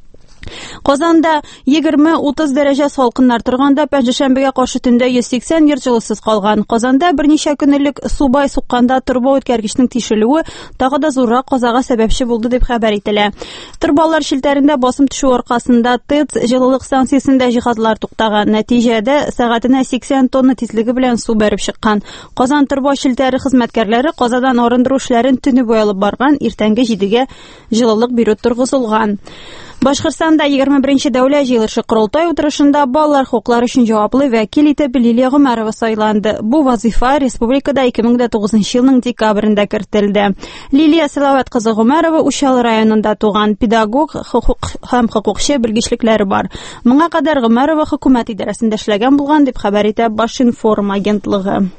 Казанда егерме-утыз дәрәҗә салкыннар торганда пәнҗешәмбегә каршы төндә йөз сиксән йорт җылысыз калган. Казанда берничә көнлек субай сукканда турбо үткәргечнең тишелүе тагы да зуррак казага сәбәпче булды дип хәбәр ителә. Торбалар шелтәрендә басым төшү аркасында ТЭЦ җылылык станциясендә җиһазлар туктаган. Нәтиҗәдә сәгатенә сиксән тонна тизлеге белән су бәреп чыккан. Казан турбо шелтәре хезмәткәрләре Казадан арындыру эшләрен төне буе алып барган, иртәнге җидегә җылылык бирү торгызылган. Башкортстанда егерме беренче дәүләт җыелышы корылтай утырышында балалар хукуклары өчен җаваплы вәкил итеп Лилия Гомәрова сайланды. Бу вазифа республикада ике мең тугызынчы елның декабрендә кертелде. Лилия Салават кызы Гомәрова Ущал районында туган, педагог, хукук һәм хукукчы белгечлекләре бар. Моңа кадәр Гомәрова хөкүмәт идарәсендә эшләгән булган дип хәбәр итә Башинформ агентлыгы.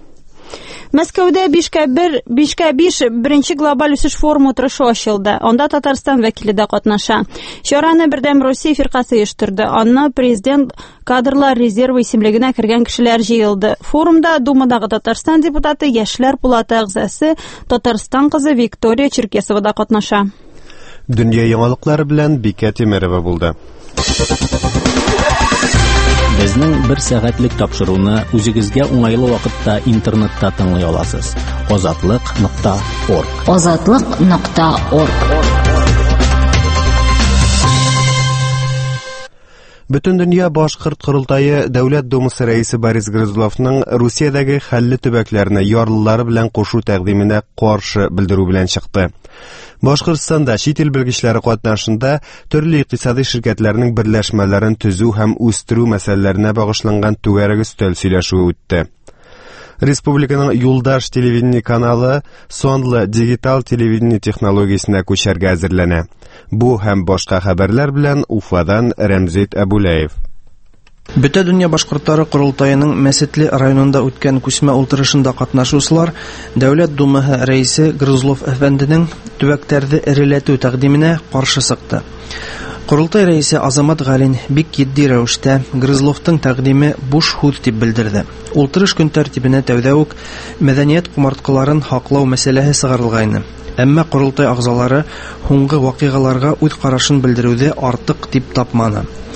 Мәскәүдә бишкә бер, бишкә биш беренче глобаль үсеш форумы утырышы ачылды. Анда Татарстан вәкиле дә катнаша. Чараны Бердәм Русия фиркасы оештырды. Анна президент кадрлар резервы исемлегенә кергән кешеләр җыелды. Форумда Думадагы Татарстан депутаты, яшьләр пулаты әгъзасы, Татарстан кызы Виктория Черкесова да катнаша. Дөнья яңалыклары белән Бикә Тимерова булды. Безнең бер сәгатьлек тапшыруны үзегезгә уңайлы вакытта интернетта тыңлый аласыз. азатлык нокта орг. азатлык нокта орг. Бөтен дөнья башкорт корылтайы Дәүләт Думасы рәисе Борис Грызловның Русиядәге хәлле төбәкләрне ярлылары белән кушу тәкъдименә каршы белдерү белән чыкты. Башкортстанда чит ил белгечләре катнашында төрле икътисади ширкәтләрнең берләшмәләрен төзү һәм үстерү мәсьәләләренә багышланган түгәрәк өстәл сөйләшүе үтте. Республиканың Юлдаш телевидение каналы сонлы дигиталь телевидение технологиясенә күчәргә әзерләнә. Бу һәм башка хәбәрләр белән Уфадан Рәмзит Әбүләев. Бөтә дөнья башкортлары корылтайының Мәсетле районында үткән күчмә утырышында катнашучылар Дәүләт Думаһы рәисе Грызлов әфәнденең төбәктәрне эреләтү тәкъдименә каршы сыкты. Корылтай рәисе Азамат Галин бик җитди рәвештә Грызловтың тәкъдиме буш худ дип белдерде. Утырыш көн тәртибенә тәүдә үк мәдәният кумарткаларын хаклау мәсьәләсе сыгарылган. Әмма корылтай агзалары һуңгы вакыйгаларга үз карашын белдерүдә артык дип тапманы.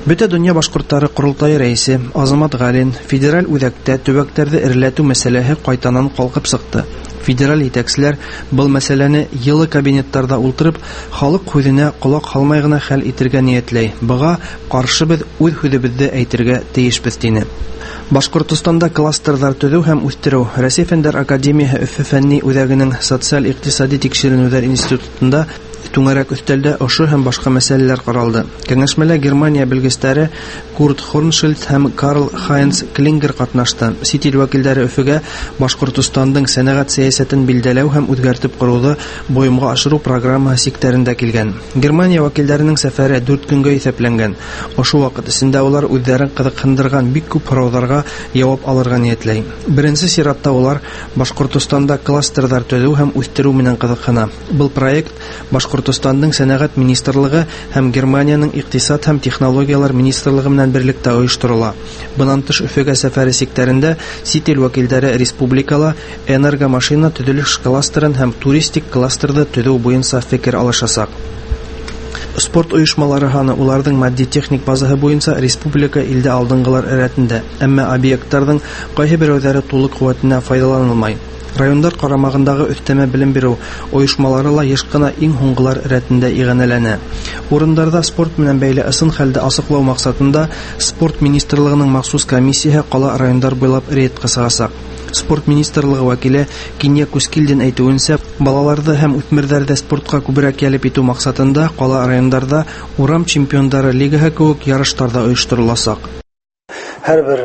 Бөтә дөнья башкортлары курултайы рәисе Азамат Галин федераль үҙәктә төбәктәрҙе эреләтү мәсьәләһе ҡайтанан ҡалҡып сыҡты. Федераль етәкселәр был мәсьәләне йылы кабинеттарда ултырып, халык һүҙенә ҡолаҡ һалмай ғына хәл итергә ниәтләй. Быға ҡаршыбыҙ, үҙ һүҙебеҙҙе әйтергә тейешбеҙ, тине. Башҡортостанда кластерҙар төҙөү һәм үҫтереү Рәсәй Фәндәр академияһы Өфө фәнни үҙәгенең социаль-иҡтисади тикшеренеүҙәр институтында түңәрәк өҫтәлдә ошо һәм башҡа мәсьәләләр ҡаралды. Кәңәшмәлә Германия белгестәре Курт Хорншильд һәм Карл Хайнц Клингер ҡатнашты. Сит ил вәкилдәре Өфөгә Башҡортостандың сәнәғәт сәйәсәтен билдәләү һәм үҙгәртеп ҡороуҙы бойомға ашырыу программаһы сиктәрендә килгән. Германия вәкилдәренең сәфәре дүрт көнгә иҫәпләнгән. Ошо ваҡыт эсендә улар үҙҙәрен ҡыҙыҡһындырған бик күп һорауҙарға яуап алырға ниәтләй. Беренсе сиратта улар Башҡортостанда кластерҙар төҙөү һәм үҫтереү менән ҡыҙыҡһына. Был проект Башҡортостандың сәнәғәт министрлығы һәм Германияның иҡтисад һәм технологиялар министрлығы менән берлектә ойошторола. Бынан тыш Өфөгә сәфәре сиктәрендә сит ил вәкилдәре республикала энергомашина төҙөлөш кластерын һәм туристик кластерҙы төҙөү буйынса фекер алышасаҡ. Спорт ойошмалары һаны уларҙың матди-техник базаһы буйынса республика илдә алдынғылар рәтендә, әммә объекттарҙың ҡайһы берәүҙәре тулы ҡеүәтенә файҙаланылмай. Райондар ҡарамағындағы өҫтәмә белем биреү ойошмалары ла йыш ҡына иң һуңғылар рәтендә иғәнәләнә. Урындарҙа спорт менән бәйле ысын хәлде асыҡлау маҡсатында спорт министрлығының махсус комиссияһы ҡала райондар буйлап рейдҡа сығасаҡ. Спорт министрлығы вәкиле Кинья Кускилдин әйтеүенсә, балаларҙы һәм үҫмерҙәрҙе спортҡа күберәк йәлеп итеү маҡсатында ҡала райондарҙа урам чемпиондары лигаһы кеүек ярыштарҙа ойоштороласаҡ. Һәр бер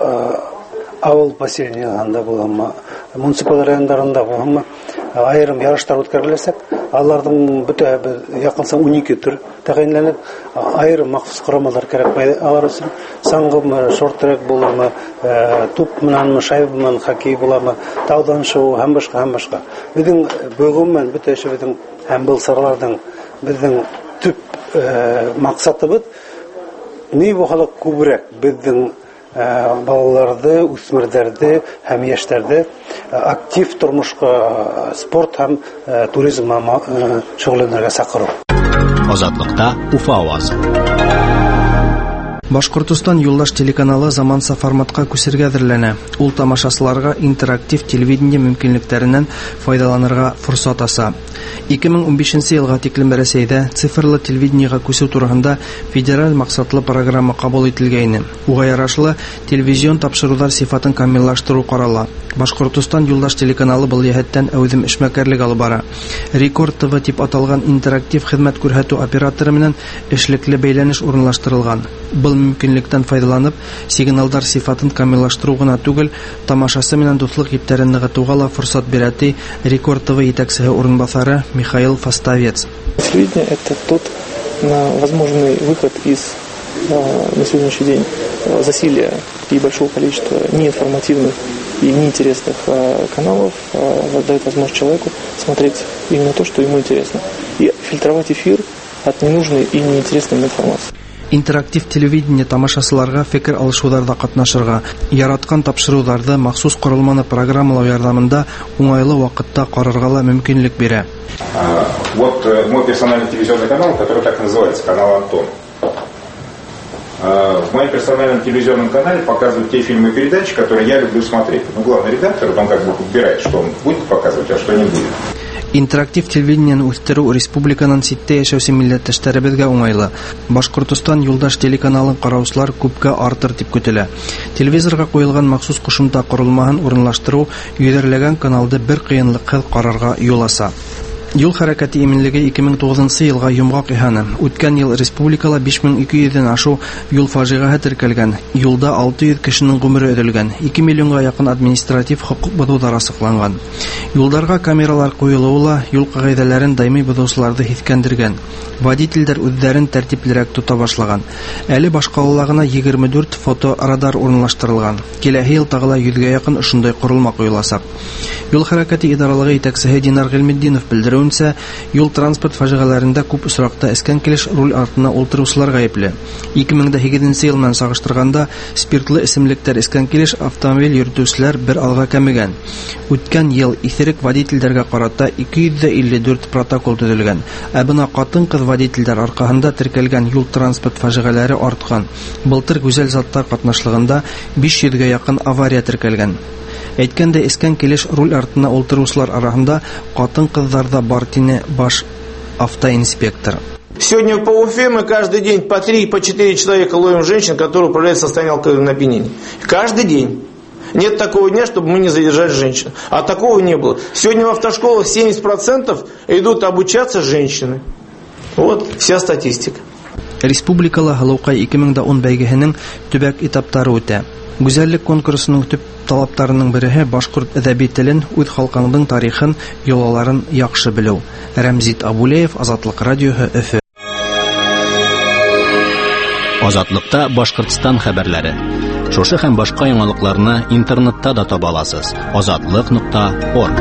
ауыл поселениеһында булһамы, муниципаль райондарында булһамы, айырым ярыштар үткәреләсәк, аларҙың бөтәһе яҡынса ун ике төр тәғәйенләнеп, айырым махсус ҡорамалдар кәрәк алар өсөн. Саңғымы, шорт-трек булырмы, туп менәнме, шайба менән хоккей буламы, тауҙан шыуы һәм башҡа һәм башҡа. Беҙҙең бөгөмән бөтә эшебеҙҙең һәм был сараларҙың беҙҙең төп маҡсатыбыҙ ни булһа күберәк беҙҙең балаларҙы, үҫмерҙәрҙе һәм йәштәрҙе актив тормошҡа, спорт һәм туризмға шөғөлләнергә саҡырыу. Азатлыҡта Уфа ауазы. Башҡортостан Юлдаш телеканалы заманса форматҡа күсергә әҙерләнә. Ул тамашасыларға интерактив телевидение мөмкинлектәренән файҙаланырға форсат аса. ике мең ун бишенсе йылға тиклем Рәсәйҙә цифрлы телевидениеға күсеү тураһында федераль маҡсатлы программа ҡабул ителгәйне. Уға ярашлы телевизион тапшырыуҙар сифатын камиллаштырыу ҡарала. Башҡортостан Юлдаш телеканалы был йәһәттән әүҙем эшмәкәрлек алып бара. Рекорд ТВ тип аталған интерактив хеҙмәт күрһәтеү операторы менән эшлекле бәйләнеш урынлаштырылған. Был мөмкинлектән файҙаланып, сигналдар сифатын камиллаштырыу ғына түгел, тамашасы менән дуҫлыҡ ептәрен нығытыуға ла форсат бирә, ти Рекорд ТВ етәксеһе урынбаҫары Михаил Фаставец. Телевидение — это тот возможный выход из на сегодняшний день засилия и большого количества неинформативных и неинтересных каналов, дает возможность человеку смотреть именно то, что ему интересно, и фильтровать эфир от ненужной и неинтересной информации. Интерактив телевидение тамашасыларға фекер алышыуҙарҙа ҡатнашырға, яратҡан тапшырыуҙарҙы махсус ҡоролманы программалау ярҙамында уңайлы ваҡытта ҡарарға ла мөмкинлек бирә. Вот мой персональный телевизионный канал, который так называется, канал Антон. В моем персональном телевизионном канале показывают те фильмы и передачи, которые я люблю смотреть. Ну, главный редактор, он как бы подбирает, что он будет показывать, а что не будет. Интерактив телевидениены үҫтереү республиканан ситтә йәшәүсе милләттәштәребеҙгә уңайлы. Башҡортостан Юлдаш телеканалын ҡараусылар күпкә артыр тип көтөлә. Телевизорға ҡуйылған махсус ҡушымта ҡоролмаһын урынлаштырыу йөҙәрләгән каналды бер ҡыйынлыҡһыҙ ҡарарға юл аса. Юл хәрәкәте именлеге ике мең туғыҙынсы йылға йомғаҡ иһаны. Үткән йыл республикала биш мең ике йөҙҙән ашыу юл фажиғаһы теркәлгән. Юлда алты йөҙ кешенең ғүмере өҙөлгән. ике миллионға яҡын административ хоҡуҡ боҙоуҙар асыҡланған. Юлдарға камералар ҡуйылыуы ла юл ҡағиҙәләрен даими боҙоусыларҙы һиҫкәндергән. Водительдәр үҙҙәрен тәртиплерәк тота башлаған. Әле башҡалала ғына егерме дүрт фоторадар урынлаштырылған. Киләһе йыл тағы ла йөҙгә яҡын ошондай ҡоролма ҡуйыласаҡ. Юл хәрәкәте идаралығы етәксеһе Динар Ғилметдинов белдереүенсә, белдерүенчә, юл транспорт фаҗигаларында күп очракта эскән килеш руль артына утыручылар гаепле. ике мең һигезенче ел белән сагыштырганда спиртлы исемлектәр эскән килеш автомобиль йөртүчеләр бер алга кәмегән. Үткән ел исерек водительләргә карата ике йөз илле дүрт протокол төзелгән. Ә бына катын-кыз водительләр аркасында теркәлгән юл транспорт фаҗигаләре арткан. Былтыр гүзәл заттар катнашлыгында биш йөзгә якын авария теркәлгән. Әйткәндә, эскән килеш руль артына утыручылар арасында катын-кызларда бар, тине баш автоинспектор. Сегодня по Уфе мы каждый день по три, по четыре человека ловим женщин, которые управляют состоянием алкогольного опьянения. Каждый день. Нет такого дня, чтобы мы не задержали женщин. А такого не было. Сегодня в автошколах семьдесят процентов идут обучаться женщины. Вот вся статистика. Республикала Һалаукай ике мең ун бәйгеһенең төбәк этаптары үтә. Гүзәллек конкурсының төп талаптарының береһе башкорт әдәби телен, үз халкының тарихын, йолаларын яхшы белү. Рәмзит Абулеев, Азатлык радиоһы, Өфе. Азатлыкта Башкортстан хәбәрләре. Шушы һәм башка яңалыкларны интернетта да таба аласыз. азатлык нокта орг.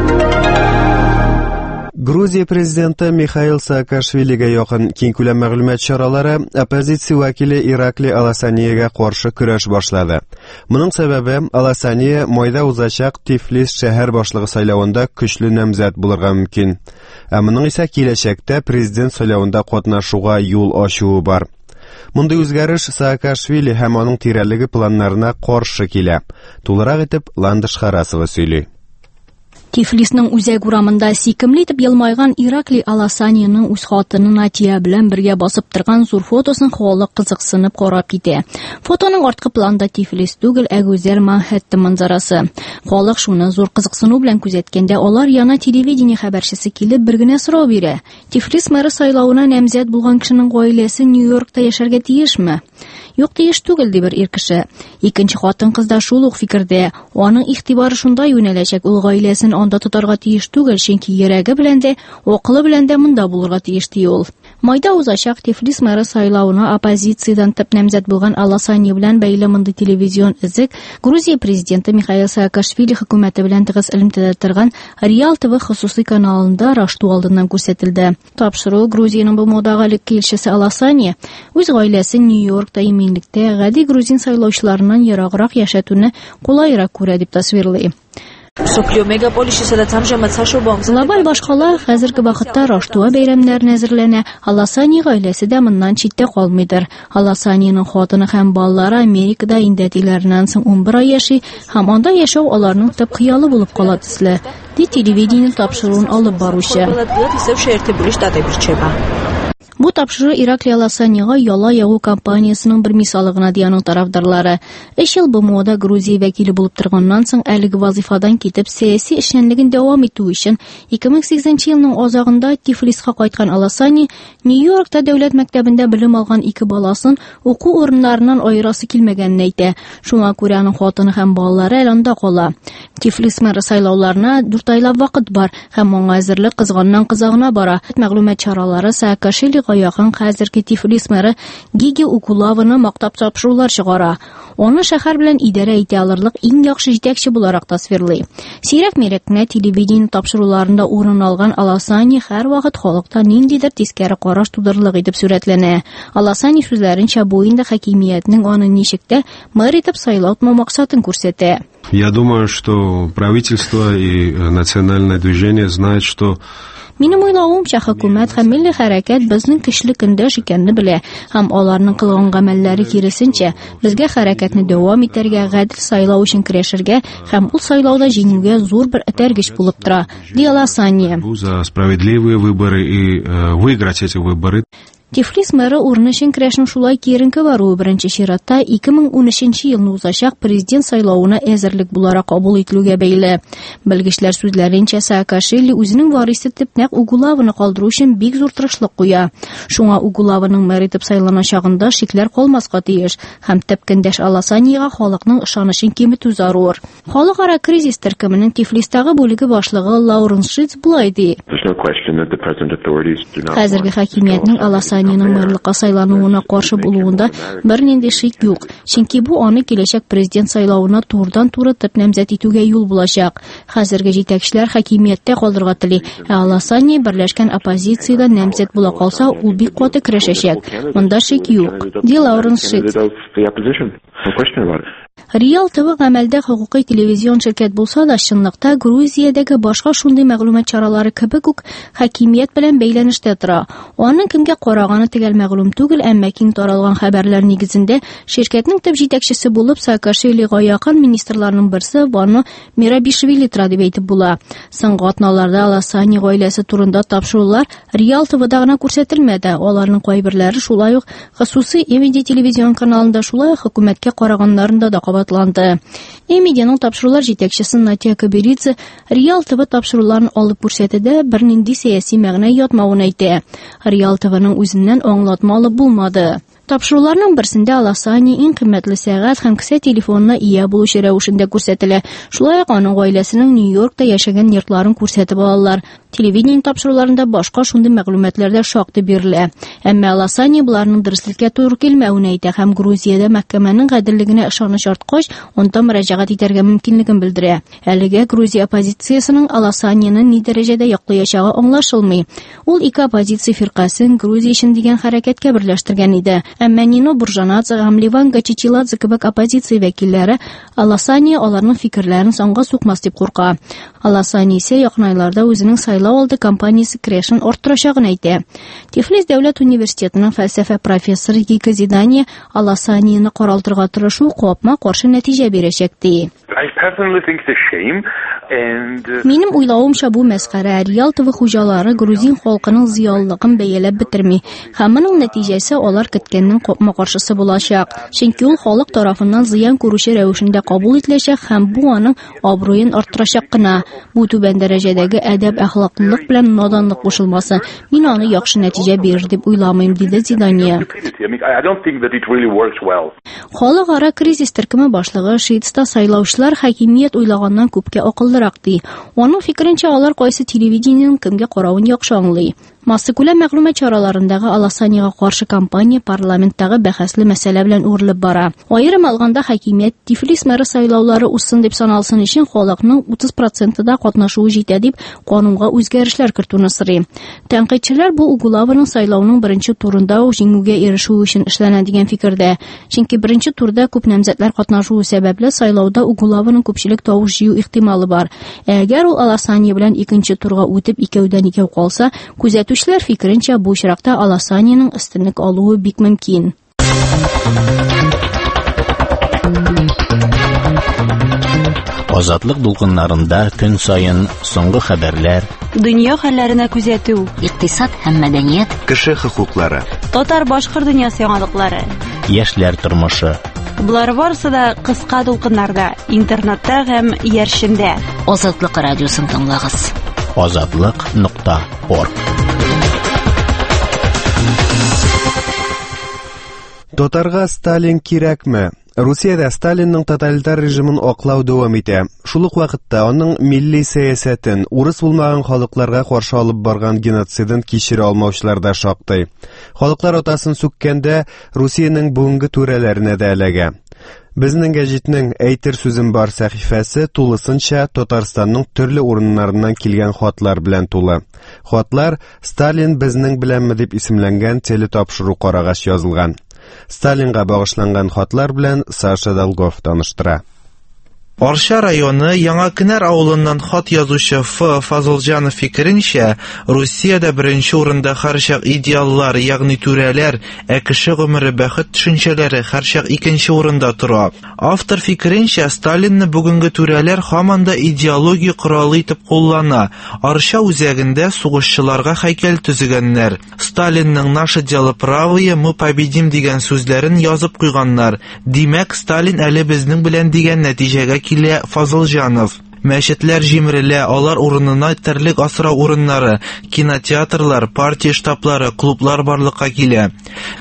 Грузия президенты Михаил Саакашвилига якын киң күләм мәгълүмат чаралары оппозиция вәкиле Иракли Аласаниягә каршы көрәш башлады. Моның сәбәбе Аласания майда узачак Тифлис шәһәр башлыгы сайлауында көчле намзәт булырга мөмкин. Ә моның исә киләчәктә президент сайлауында катнашуга юл ачуы бар. Мондый үзгәреш Саакашвили һәм аның тирәлеге планнарына каршы килә. Тулырак итеп Ландыш Харасова сөйли. Тифлисның үзәк урамында сикемле итеп елмайган Иракли Аласаниянең үз хатыны Натия белән бергә басып торган зур фотосын халык кызыксынып карап китә. Фотоның арткы планда Тифлис түгел, ә гүзәл Манхэттен манзарасы. Халык шуны зур кызыксыну белән күзәткәндә, алар яна телевидение хәбәрчесе килеп бер генә сорау бирә. Тифлис мэры сайлауына намзәт булган кешенең гаиләсе Нью-Йоркта яшәргә тиешме? Юк, тиеш түгел, ди бер ир кеше. Икенче хатын-кыз да шул ук фикердә. Аның игътибары шунда юнәләчәк, ул гаиләсен анда тотарга тиеш түгел, чөнки йөрәге белән дә, акылы белән дә монда булырга тиеш, ди ул. Майда узачак Тифлис мэры сайлауына оппозициядән төп намзәт булган Аласания белән бәйле мондый телевизион изек Грузия президенты Михаил Саакашвили хөкүмәте белән тыгыз элемтәдә торган Реал ТВ хосусый каналында рашту алдыннан күрсәтелде. Тапшыру Грузиянең бу модага элемтәчесе Аласания үз гаиләсен Нью-Йоркта иминлектә гади грузин сайлаучыларыннан ераграк яшәтүне кулайрак күрә дип тасвирлый. Глобаль башкала хәзерге вакытта раштуа бәйрәмнәренә әзерләнә. Аласания гаиләсе дә моннан читтә калмыйдыр. Аласаниянең хатыны һәм балалары Америкада индәтиләреннән соң ун бер ай яши, һәм анда яшәү аларның төп хыялы булып кала төсле. Ди телевидение тапшыруын алып баручы. Бу тапшыру Иракли Аласанияга яла ягу кампаниясының бер мисалы гына ди аның тарафдарлары. Өч ел БМОда Грузия вәкиле булып торганнан соң әлеге вазифадан китеп сәяси эшчәнлеген дәвам итү өчен ике мең сигезенче елның азагында Тифлиска кайткан Аласания Нью-Йоркта дәүләт мәктәбендә белем алган ике баласын уку урыннарыннан айырасы килмәгәнен әйтә. Шуңа күрә аның хатыны һәм балалары әле анда кала. Тифлис мэры сайлауларына дүрт айлап вакыт бар һәм моңа әзерлек кызганнан кызагына бара. Мәгълүмат чаралары Саакашвили якын хәзерге Тифлис мэры Гиги Укулаваны мактап тапшырулар чыгара. Аны шәһәр белән идарә итә алырлык иң яхшы җитәкче буларак тасвирлый. Сирәк-мирәк кенә телевидение тапшыруларында урын алган Аласания һәр вакыт халыкта ниндидер тискәре караш тудырлык итеп сүрәтләнә. Аласания сүзләренчә бу инде хакимиятның аны ничектә мэр итеп сайлау максатын күрсәтә. Я думаю, что правительство и национальное движение знают, что Минем уйлавымча, хөкүмәт һәм милли хәрәкәт безнең көчле көндәш икәнне белә, һәм аларның кылган гамәлләре киресенчә безгә хәрәкәтне дәвам итәргә, гадел сайлау өчен көрәшергә һәм ул сайлауда җиңүгә зур бер этәргеч булып тора, ди Аласания. За справедливые выборы и выиграть эти выборы. Тифлис мэры урын өчен көрәшнең шулай киеренке баруы беренче чиратта ике мең унөченче елны узачак президент сайлауына әзерлек буларак кабул ителүгә бәйле. Белгечләр сүзләренчә, Саакашвили үзенең варисы итеп нәкъ Угулаваны калдыру өчен бик зур тырышлык куя. Шуңа Угулаваның мэр итеп сайланачагында шикләр калмаска тиеш һәм төп көндәш Аласанияга халыкның ышанычын киметү зарур. Халыкара кризис төркеменең Тифлистагы бүлеге башлыгы Лауренс Шиц булай ди. Хәзерге хакимиятның Аласания Аласанияның мэрлыкка сайлануына каршы булуында бернинди шик юк, чөнки бу аны киләчәк президент сайлауына турыдан-туры тип намзәт итүгә юл булачак. Хәзерге җитәкчеләр хакимияттә калдырга тели, ә Аласания берләшкән оппозициядә намзәт була калса, ул бик каты көрәшәчәк. Монда шик юк. Ди Лауренс Шит. Реал ТВ гамәлдә хокукый телевизион ширкәт булса да, чынлыкта Грузиядәге башка шундый мәгълүмат чаралары кебек үк хакимият белән бәйләнештә тора. Аның кемгә караганы төгәл мәгълүм түгел, әмма киң таралган хәбәрләр нигезендә ширкәтнең төп җитәкчесе булып Саакашвилига якын министрларның берсе Вано Мирабишвили тора дип әйтеп була. Соңгы атналарда Аласания гаиләсе турында тапшырулар Реал ТВда гына күрсәтелмәде. Аларның кайберләре шулай ук хосусый Эмиди телевизион каналында, шулай ук хөкүмәткә караганнарында да кабатланды. Эмидиның тапшырулар җитәкчесе Натия Кабиридзе Реал ТВ тапшыруларын алып күрсәтүдә бернинди сәяси мәгънә ятмавын әйтә. Реал ТВның үзеннән аңлатма алып булмады. Тапшыруларның берсендә Аласания иң кыйммәтле сәгать һәм кесә телефонына ия булучы рәвешендә күрсәтелә. Шулай ук аның гаиләсенең Нью-Йоркта яшәгән йортларын күрсәтеп алалар. Телевидение тапшыруларында башка шундый мәгълүматлар да шактый бирелә. Әмма Аласания буларның дөреслеккә туры килмәвен әйтә һәм Грузиядә мәхкәмәнең гаделлегенә ышаныч арткач, онда мөрәҗәгать итәргә мөмкинлеген белдерә. Әлегә Грузия оппозициясының Аласанияны ни дәрәҗәдә яклаячагы аңлашылмый. Ул ике оппозиция фиркасын Грузия өчен дигән хәрәкәткә берләштергән иде. Әмма Нино Буржанадзе һәм Ливан Гачичиладзе кебек оппозиция вәкилләре Аласания аларның фикерләрен санга сукмас дип курка. Аласания исә якын айларда үзенең сайлау алды кампаниясе крешен арттырачагын әйтә. Тифлис дәүләт университетының фәлсәфә профессоры Гика Зидания Аласанияны каралтырга тырышу капма каршы нәтиҗә бирәчәк ди. Минем уйлавымча бу мәсхәрә. Реал ТВ хуҗалары грузин халкының зыялылыгын бәяләп бетерми. Һәм моның нәтиҗәсе алар көткәннең капма каршысы булачак. Чөнки ул халык тарафыннан зыян күрүче рәвешендә кабул ителәчәк һәм бу аның абруен арттырачак кына. Бу түбән дәрәҗәдәге әдәп, әхлаклылык белән наданлык кушылмасы. Мин аны яхшы нәтиҗә бирер дип уйламыйм, диде Зидания. Халыкара кризис төркеме башлыгы Швейцарда сайлаучылар хакимият уйлаганнан күпкә акыллырак ди. Аның фикеренчә, алар кайсы телевидениенең кемгә каравын яхшы аңлый. Массакүләм мәгълүмат чараларындагы Аласанияга каршы кампания парламенттагы бәхәсле мәсьәлә белән үрелеп бара. Аерым алганда хакимият Тифлис мэры сайлаулары узсын дип саналсын өчен халыкның утыз процентында катнашуы җитә дип канунга үзгәрешләр кертүне сорый. Тәнкыйтьчеләр бу Угулаваның сайлауның беренче турында ук җиңүгә ирешүе өчен эшләнә дигән фикердә. Чөнки беренче турда күп намзәтләр катнашуы сәбәпле сайлауда Угулаваның күпчелек тавыш җыю ихтималы бар. Әгәр ул Аласания белән икенче турга үтеп икәүдән икәү калса, күзәтүчеләр фикеренчә бу очракта Аласанияның өстенлек алуы бик мөмкин. Азатлык дулкыннарында көн сайын соңгы хәбәрләр, дөнья хәлләренә күзәтү, икътисад һәм мәдәният, кеше хокуклары, татар-башкорт дөньясы яңалыклары, яшьләр тормышы. Булар барысы да кыска дулкыннарда, интернетта һәм яршендә. Азатлык радиосын тыңлагыз. азатлык нокта орг. Татарга Сталин кирәкме? Русиядә Сталинның тоталитар режимын аклау дәвам итә. Шул ук вакытта аның милли сәясәтен, урыс булмаган халыкларга каршы алып барган геноцидын кичерә алмаучылар да шактый. Халыклар атасын сүккәндә Русиянең бүгенге түрәләренә дә эләгә. Безнең гәҗитнең әйтер сүзем бар сәхифәсе тулысынча Татарстанның төрле урыннарыннан килгән хатлар белән тулы. Хатлар Сталин безнең беләнме дип исемләнгән телетапшыру карагач язылган. Сталинга багышланган хатлар белән Саша Долгов таныштыра. Арча районы Яңакенәр авылыннан хат язучы Ф. Фазылҗанов фикеренчә, Русиядә беренче урында һәрчак идеаллар, ягъни түрәләр, ә кеше гомере бәхет төшенчәләре һәрчак икенче урында тора. Автор фикеренчә, Сталинны бүгенге түрәләр һаман да идеология коралы итеп куллана. Арча үзәгендә сугышчыларга һәйкәл төзегәннәр. Сталинның «Наше дело правое, мы победим» дигән сүзләрен язып куйганнар. Димәк, Сталин әле безнең белән дигән нәтиҗәгә килә Фазылҗанов. Мәчетләр җимерелә, алар урынына терлек асрау урыннары, кинотеатрлар, партия штаблары, клублар барлыкка килә.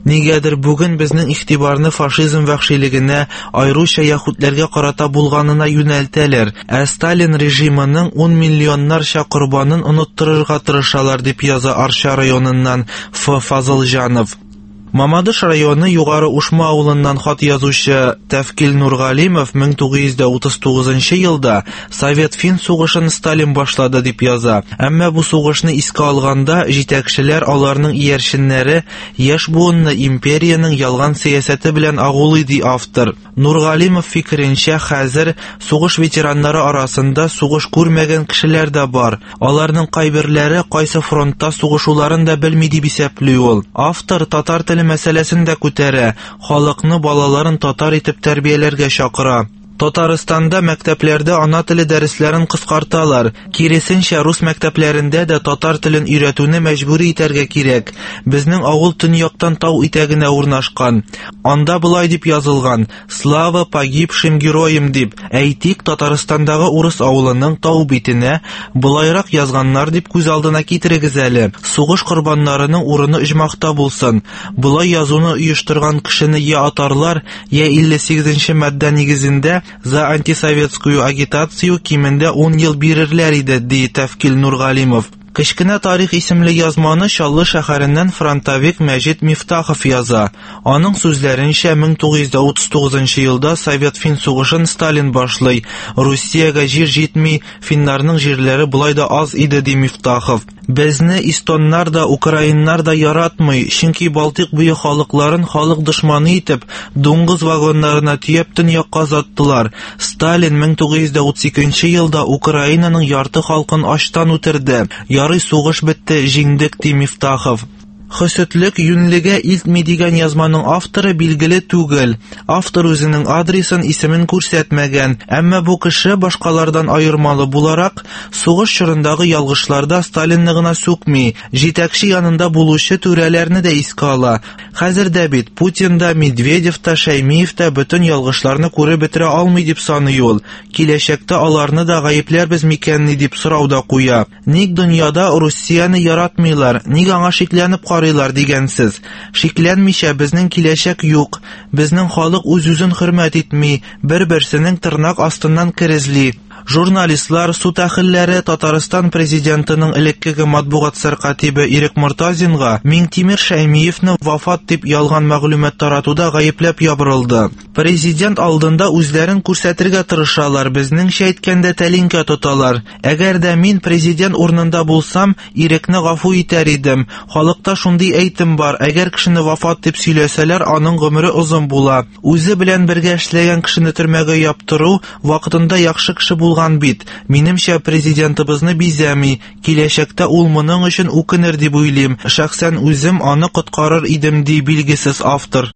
Нигәдер бүген безнең игътибарны фашизм вәхшилегенә, аеруча яһүдләргә карата булганына юнәлтәләр, ә Сталин режимының ун миллионнарча корбанын оныттырырга тырышалар, дип яза Арча районыннан Ф. Фазылҗанов. Мамадыш районы Югары Ушма авылыннан хат язучы Тәвкил Нургалимов мең тугыз йөз утыз тугызынчы елда Совет-Фин сугышын Сталин башлады дип яза. Әмма бу сугышны искә алганда җитәкчеләр аларның иярченнәре яшь буынны империяның ялган сәясәте белән агулый, ди автор. Нургалимов фикеренчә, хәзер сугыш ветераннары арасында сугыш күрмәгән кешеләр дә бар. Аларның кайберләре кайсы фронтта сугышуларын да белми дип исәпли ул. Автор татар теле мәсьәләсен дә күтәрә, халыкны, балаларын татар итеп тәрбияләргә чакыра. Татарстанда мәктәпләрдә ана теле дәресләрен кыскарталар. Киресенчә, рус мәктәпләрендә дә татар телен өйрәтүне мәҗбүри итәргә кирәк. Безнең авыл төньяктан тау итәгенә урнашкан. Анда булай дип язылган: "Слава погибшим героям" дип. Әйтик, Татарстандагы урыс авылының тау битенә булайрак язганнар дип күз алдына китерегез әле. Сугыш корбаннарының урыны оҗмахта булсын. Булай язуны оештырган кешене я атарлар, я илле сигезенче мадда нигезендә за антисоветскую агитацию кимендә ун ел бирерләр иде, ди Тәвкил Нургалимов. Кечкенә тарих исемле язманы Чаллы шәһәреннән фронтовик Мәҗит Мифтахов яза. Аның сүзләренчә, мең тугыз йөз утыз тугызынчы елда Совет-Фин сугышын Сталин башлый. Русиягә җир җитми, финнарның җирләре булай да аз иде, ди Мифтахов. Безне эстоннар да, украиннар да яратмый, чөнки Балтык буе халыкларын халык дошманы итеп, дуңгыз вагоннарына төяп төньякка озаттылар. Сталин мең тугыз йөз утыз икенче елда Украинаның ярты халкын ачтан үтерде. Ярый, сугыш бетте, җиңдек, ди Мифтахов. Хөсетлек юнлегә илтми дигән язманың авторы билгеле түгел. Автор үзенең адресын, исемен күрсәтмәгән, әмма бу кеше башкалардан аермалы буларак сугыш чорындагы ялгышларда Сталинны гына сүкми, җитәкче янында булучы түрәләрне дә искә ала. Хәзер дә бит Путин да, Медведев та, Шәймиев та бөтен ялгышларны күреп бетерә алмый дип саный ул. Киләчәктә аларны да гаепләрбез микәнни дип сорау да куя. Ник дөньяда Русияны яратмыйлар, ник аңа шикләнеп дигәнсез. Шикләнмичә безнең киләчәк юк. Безнең халык үз-үзен хөрмәт итми, бер-берсенең тырнак астыннан керезли. Журналистлар, суд әһелләре Татарстан президентының элеккеге матбугат сәркатибе Ирек Мортазинга Миңтимер Шәймиевны вафат дип ялган мәгълүмат таратуда гаепләп ябырылды. Президент алдында үзләрен күрсәтергә тырышалар, безнеңчә әйткәндә тәлинкә тоталар. Әгәр дә мин президент урынында булсам, Ирекне гафу итәр идем. Халыкта шундый әйтем бар: әгәр кешене вафат дип сөйләсәләр, аның гомере озын була. Үзе белән бергә эшләгән кешене төрмәгә яптыру вакытында яхшы кеше булган бит. Минемчә, президентыбызны бизәми. Киләчәктә ул моның өчен үкенер дип уйлыйм. Шәхсән үзем аны коткарыр идем, ди билгесез автор.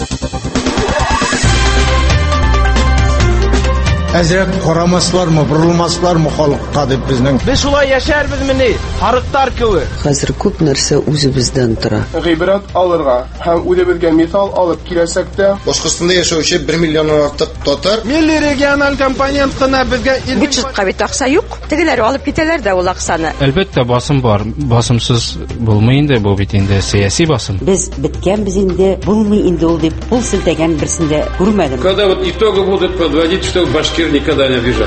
Әзрәк карамаслармы, борылмаслармы халыкка дип безнең. Без шулай яшәрбез мени, харыктар кебек. Хәзер күп нәрсә үзебездән тора. Гыйбрат алырга һәм үзебезгә мисал алып киләсәктә, Башкортстанда яшәүче бер миллионнан артык татар милли региональ компонент кына безгә бюджетка бит акча юк. Тегеләр алып китәләр дә ул акчаны. Әлбәттә басым бар. Басымсыз булмый инде, бу бит инде сиясәт басым. Без биткәнбез инде, булмый инде ул дип пул силтәгән берсендә күрмәдем. Когда вот итоги будут подводить, что башкир никогда не обижали.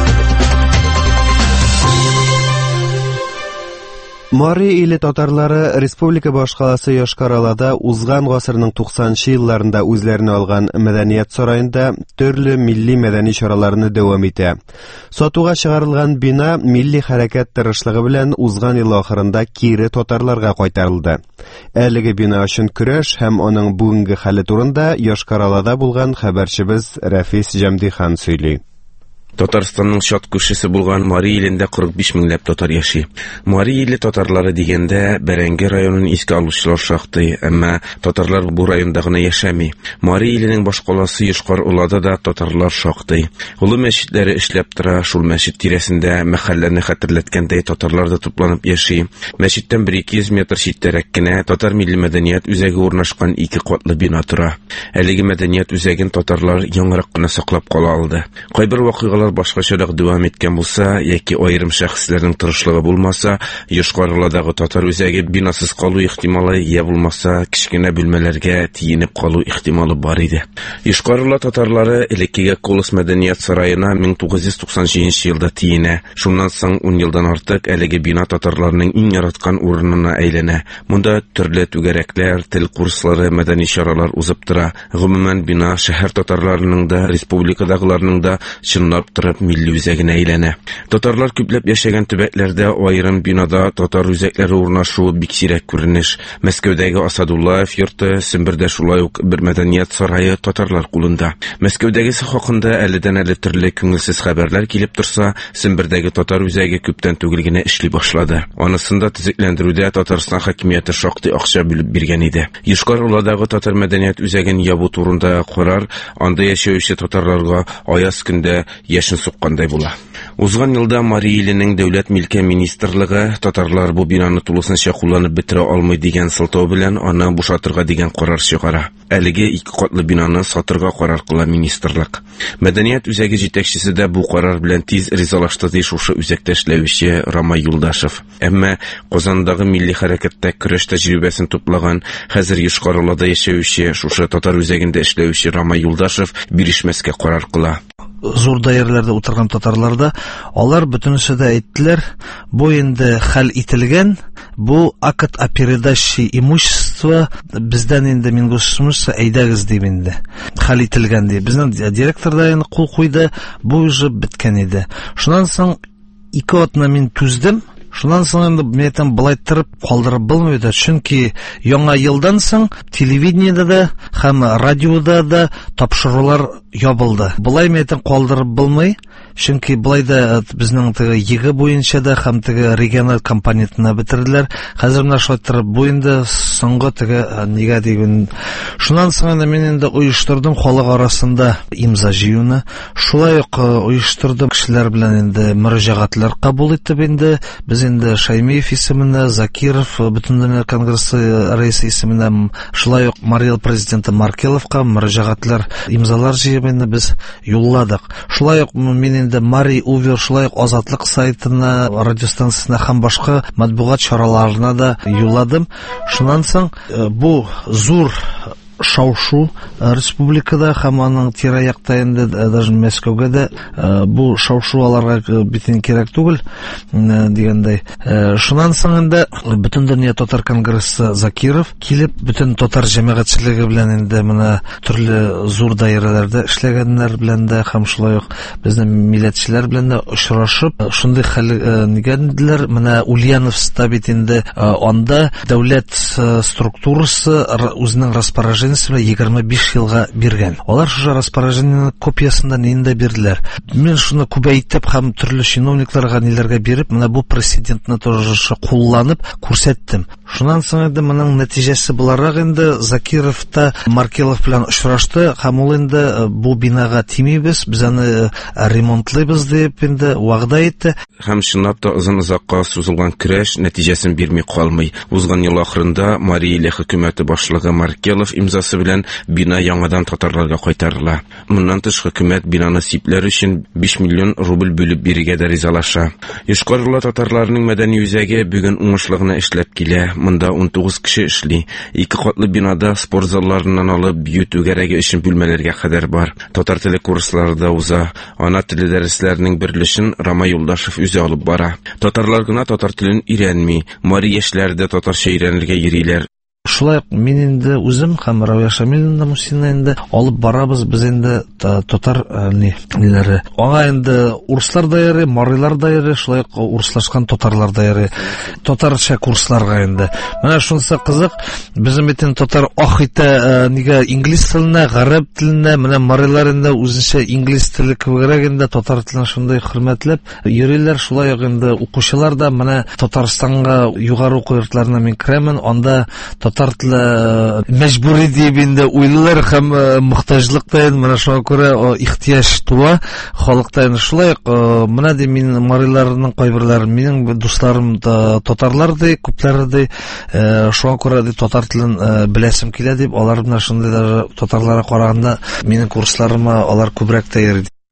Мари иле татарлары республика башкаласы Йошкар-Олада узган гасырның туксанынчы елларында үзләренә алган мәдәният сараенда төрле милли мәдәни чараларны дәвам итә. Сатуга чыгарылган бина милли хәрәкәт тырышлыгы белән узган ел ахырында кире татарларга кайтарылды. Әлеге бина өчен көрәш һәм аның бүгенге хәле турында Йошкар-Олада булган хәбәрчебез Рафис Җамдихан сөйли. Татарстанның чат күршесе булган Мари илендә кырык биш меңләп татар яши. Мари иле татарлары дигәндә Бәрәңге районын искә алучылар шактый, әмма татарлар бу районда гына яшәми. Мари иленең башкаласы Йошкар-Олада да татарлар шактый. Улы мәчетләре эшләп тора, шул мәчет тирәсендә мәхәлләне хәтерләткәндәй татарлар да тупланып яши. Мәчеттән бер ике йөз метр читтәрәк кенә татар милли мәдәният үзәге урнашкан ике катлы бина тора. Әлеге мәдәният үзәген татарлар яңарак кына саклап кала алды. Кайбер вакыйгалар татарлар башкачарак дәвам иткән булса, яки аерым шәхесләрнең тырышлыгы булмаса, Йошкар-Оладагы татар үзәге бинасыз калу ихтималы я булмаса, кичкенә бүлмәләргә тиенеп калу ихтималы бар иде. Йошкар-Ола татарлары элеккегә Колос мәдәният сараена мең тугыз йөз туксан җиденче елда тиенә. Шуннан соң ун елдан артык әлеге бина татарларның иң яраткан урынына әйләнә. Монда төрле түгәрәкләр, тел курслары, мәдәни чаралар узып тора. Гомумән бина шәһәр татарларының да, республикадагыларның да чынлап торып милли үзәгенә әйләнә. Татарлар күпләп яшәгән төбәкләрдә аерым бинада татар үзәкләре урнашу бик сирәк күренеш. Мәскәүдәге Асадуллаев йорты, Сембердә шулай ук бер мәдәният сарае татарлар кулында. Мәскәүдәгесе хакында әледән-әле төрле күңелсез хәбәрләр килеп торса, Сембердәге татар үзәге күптән түгел генә эшли башлады. Анысында төзекләндерүдә Татарстан хакимияте шактый акча бүлеп биргән иде. Йошкар-Оладагы татар мәдәният үзәген ябу турында карар анда яшәүче татарларга аяз көндә яшен суккандай була. Узган елда Мари иленең дәүләт милке министрлыгы татарлар бу бинаны тулысынча кулланып бетерә алмый дигән сылтау белән аны бушатырга дигән карар чыгара. Әлеге ике катлы бинаны сатырга карар кыла министрлык. Мәдәният үзәге җитәкчесе дә бу карар белән тиз ризалашты ди шушы үзәктә эшләүче Рамай Юлдашев. Әмма Казандагы милли хәрәкәттә көрәш тәҗрибәсен туплаган, хәзер Йошкар-Олада яшәүче шушы татар үзәгендә эшләүче Рамай Юлдашев бирешмәскә карар кыла. Зур даирләрдә утырган татарларда алар бөтенесе дә әйттеләр, бу инде хәл ителгән, бу акт о передаче имущества бездән инде Мингосмуса әйдәгез дип инде. Хәл ителгән ди. Безнең директор да инде кул куйды, бу уже беткән иде. Шуннан соң ике атна мин түздем. Шуннан соң инде мәйтәм былай торып калдырып булмый да, чөнки яңа елдан соң телевидениедә дә һәм радиода да тапшырулар ябылды. Былай мәйтәм калдырып булмый, чөнки былай да безнең теге еге буенча да һәм теге региональ компонентына бетерделәр. Хәзер менә шулай торып бу инде соңгы теге нигә дигән. Шуннан соң инде мин инде оештырдым халык арасында имза җыюны. Шулай ук оештырдым, кешеләр белән инде мөрәҗәгатьләр кабул итеп инде без инде Шаймиев исеменә, Закиров Бөтендөнья конгрессы рәисе исеменә, шулай ук Мария президенты Маркеловка мөрәҗәгатьләр, имзалар җыеп инде без юлладык. Шулай ук мин инде Мари Увер, шулай ук Азатлык сайтына, радиостанциясына һәм башка матбугат чараларына да юлладым. Шуннан соң бу зур шау-шу республикада һәм аның тирә-якта инде даже Мәскәүгә дә бу шау-шу аларга битен кирәк түгел дигәндәй. Шуннан соң инде Бөтендөнья татар конгрессы Закиров килеп, бөтен татар җәмәгатьчелеге белән инде менә төрле зур даирәләрдә эшләгәннәр белән дә һәм шулай ук безнең милләтчеләр белән дә очрашып, шундый хәл нигәнделәр. Менә Ульяновста бит инде анда дәүләт структурасы үзенең распоряжение егерме биш елга биргән. Алар шушы распоряжение копиясында инде бирделәр. Мин шуны күбәйтеп һәм төрле чиновникларга ниләргә биреп, менә бу президентны тоже кулланып күрсәттем. Шуннан соң инде моның нәтиҗәсе буларак инде Закировта Маркелов белән очрашты һәм ул инде бу бинага тимибез, без аны ремонтлыйбыз дип инде вәгъдә итте. Һәм чынлап та озын-озакка сузылган көрәш нәтиҗәсен бирми калмый. Узган ел ахырында Мари иле хөкүмәте башлыгы Маркелов имзасы белән бина яңадан татарларга кайтарыла. Моннан тыш хөкүмәт бинаны сипләр өчен биш миллион рубль бүлеп бирергә дә ризалаша. Йошкар-Ола татарларының мәдәни үзәге бүген уңышлы гына эшләп килә. Монда ун тугыз кеше эшли. Ике катлы бинада спорт залларыннан алып бию түгәрәге өчен бүлмәләргә кадәр бар. Татар теле курслары да уза. Ана теле дәресләренең берлешен Рамай Юлдашев үзе алып бара. Татарлар гына татар телен өйрәнми. Мари яшьләре дә татарча өйрәнергә йөриләр. Шулай мин инде үзем һәм Рауя Шамиловна Мусина инде алып барабыз, без инде татар ниләре. Аңа инде урыслар да йөри, марилар да йөри, шулай урыслашкан татарлар да йөри. Татарча курсларга инде. Менә шунысы кызык, безнең битен татар ах итә, нигә инглиз теленә, гарәп теленә, менә марилар инде үзенчә инглиз теле кебегрәк инде татар телен шундый хөрмәтләп йөриләр. Шулай ук инде укучылар да менә Татарстанга югары уку йортларына мин керәмен, анда татар теле мәҗбүри дип инде уйлыйлар һәм мохтаҗлык та менә шуңа күрә ихтияҗ туа халыкта. Шулай ук менә ди мин мариларның кайберләре минем дусларым да татарлар ди, күпләре ди, шуңа күрә ди татар телен беләсем килә дип алар менә шундый татарларга караганда минем курсларыма алар күбрәк тә йөри.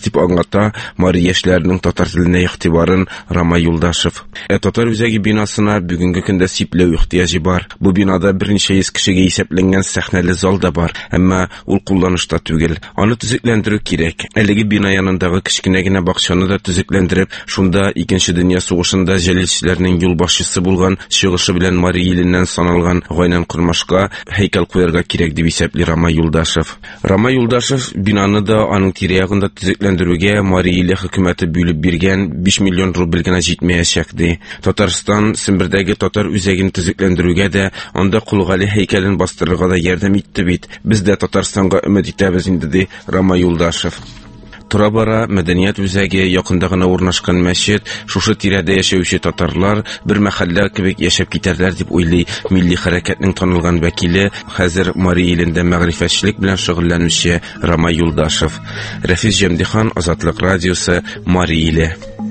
дип аңлата Мари яшьләренең татар теленә игътибарын Рама Юлдашев. Ә татар үзәге бинасына бүгенге көндә сипләү ихтыяҗы бар. Бу бинада берничә йөз кешегә исәпләнгән сәхнәле зал да бар, әмма ул кулланышта түгел. Аны төзекләндерү кирәк. Әлеге бина янындагы кечкенә генә бакчаны да төзекләндереп, шунда Икенче дөнья сугышында җәлилчеләрнең юлбашчысы булган, чыгышы белән Мари иленнән саналган Гайнан Курмашка һәйкәл куярга кирәк дип исәпли Рама Юлдашев. Рама Юлдашев бинаны да аның тирә-ягында төзекләндерүгә Мари иле хөкүмәте бүлеп биргән биш миллион рубль гына җитмәячәк ди. Татарстан Сембердәге татар үзәген төзекләндерүгә дә, анда Кулгали һәйкәлен бастырырга да ярдәм итте бит. Без дә Татарстанга өмет итәбез инде ди Рама Юлдашев. Тора-бара мәдәният үзәге, якында гына урнашкан мәчет, шушы тирәдә яшәүче татарлар бер мәхәллә кебек яшәп китәрләр дип уйлый милли хәрәкәтнең танылган вәкиле, хәзер Мари илендә мәгърифәтчелек белән шөгыльләнүче Рама Юлдашев. Рәфис Җәмдихан, Азатлык радиосы, Мари иле.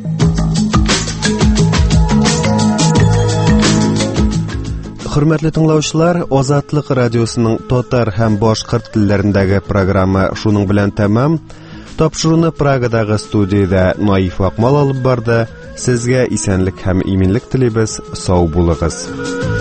Хөрмәтле тыңлаучылар, Азатлык радиосының татар һәм башкорт телләрендәге программы шуның белән тәмам. Тапшыруны Прагадагы студияда Наиф Акмал алып барды. Сезгә исәнлек һәм иминлек телибез. Сау булыгыз.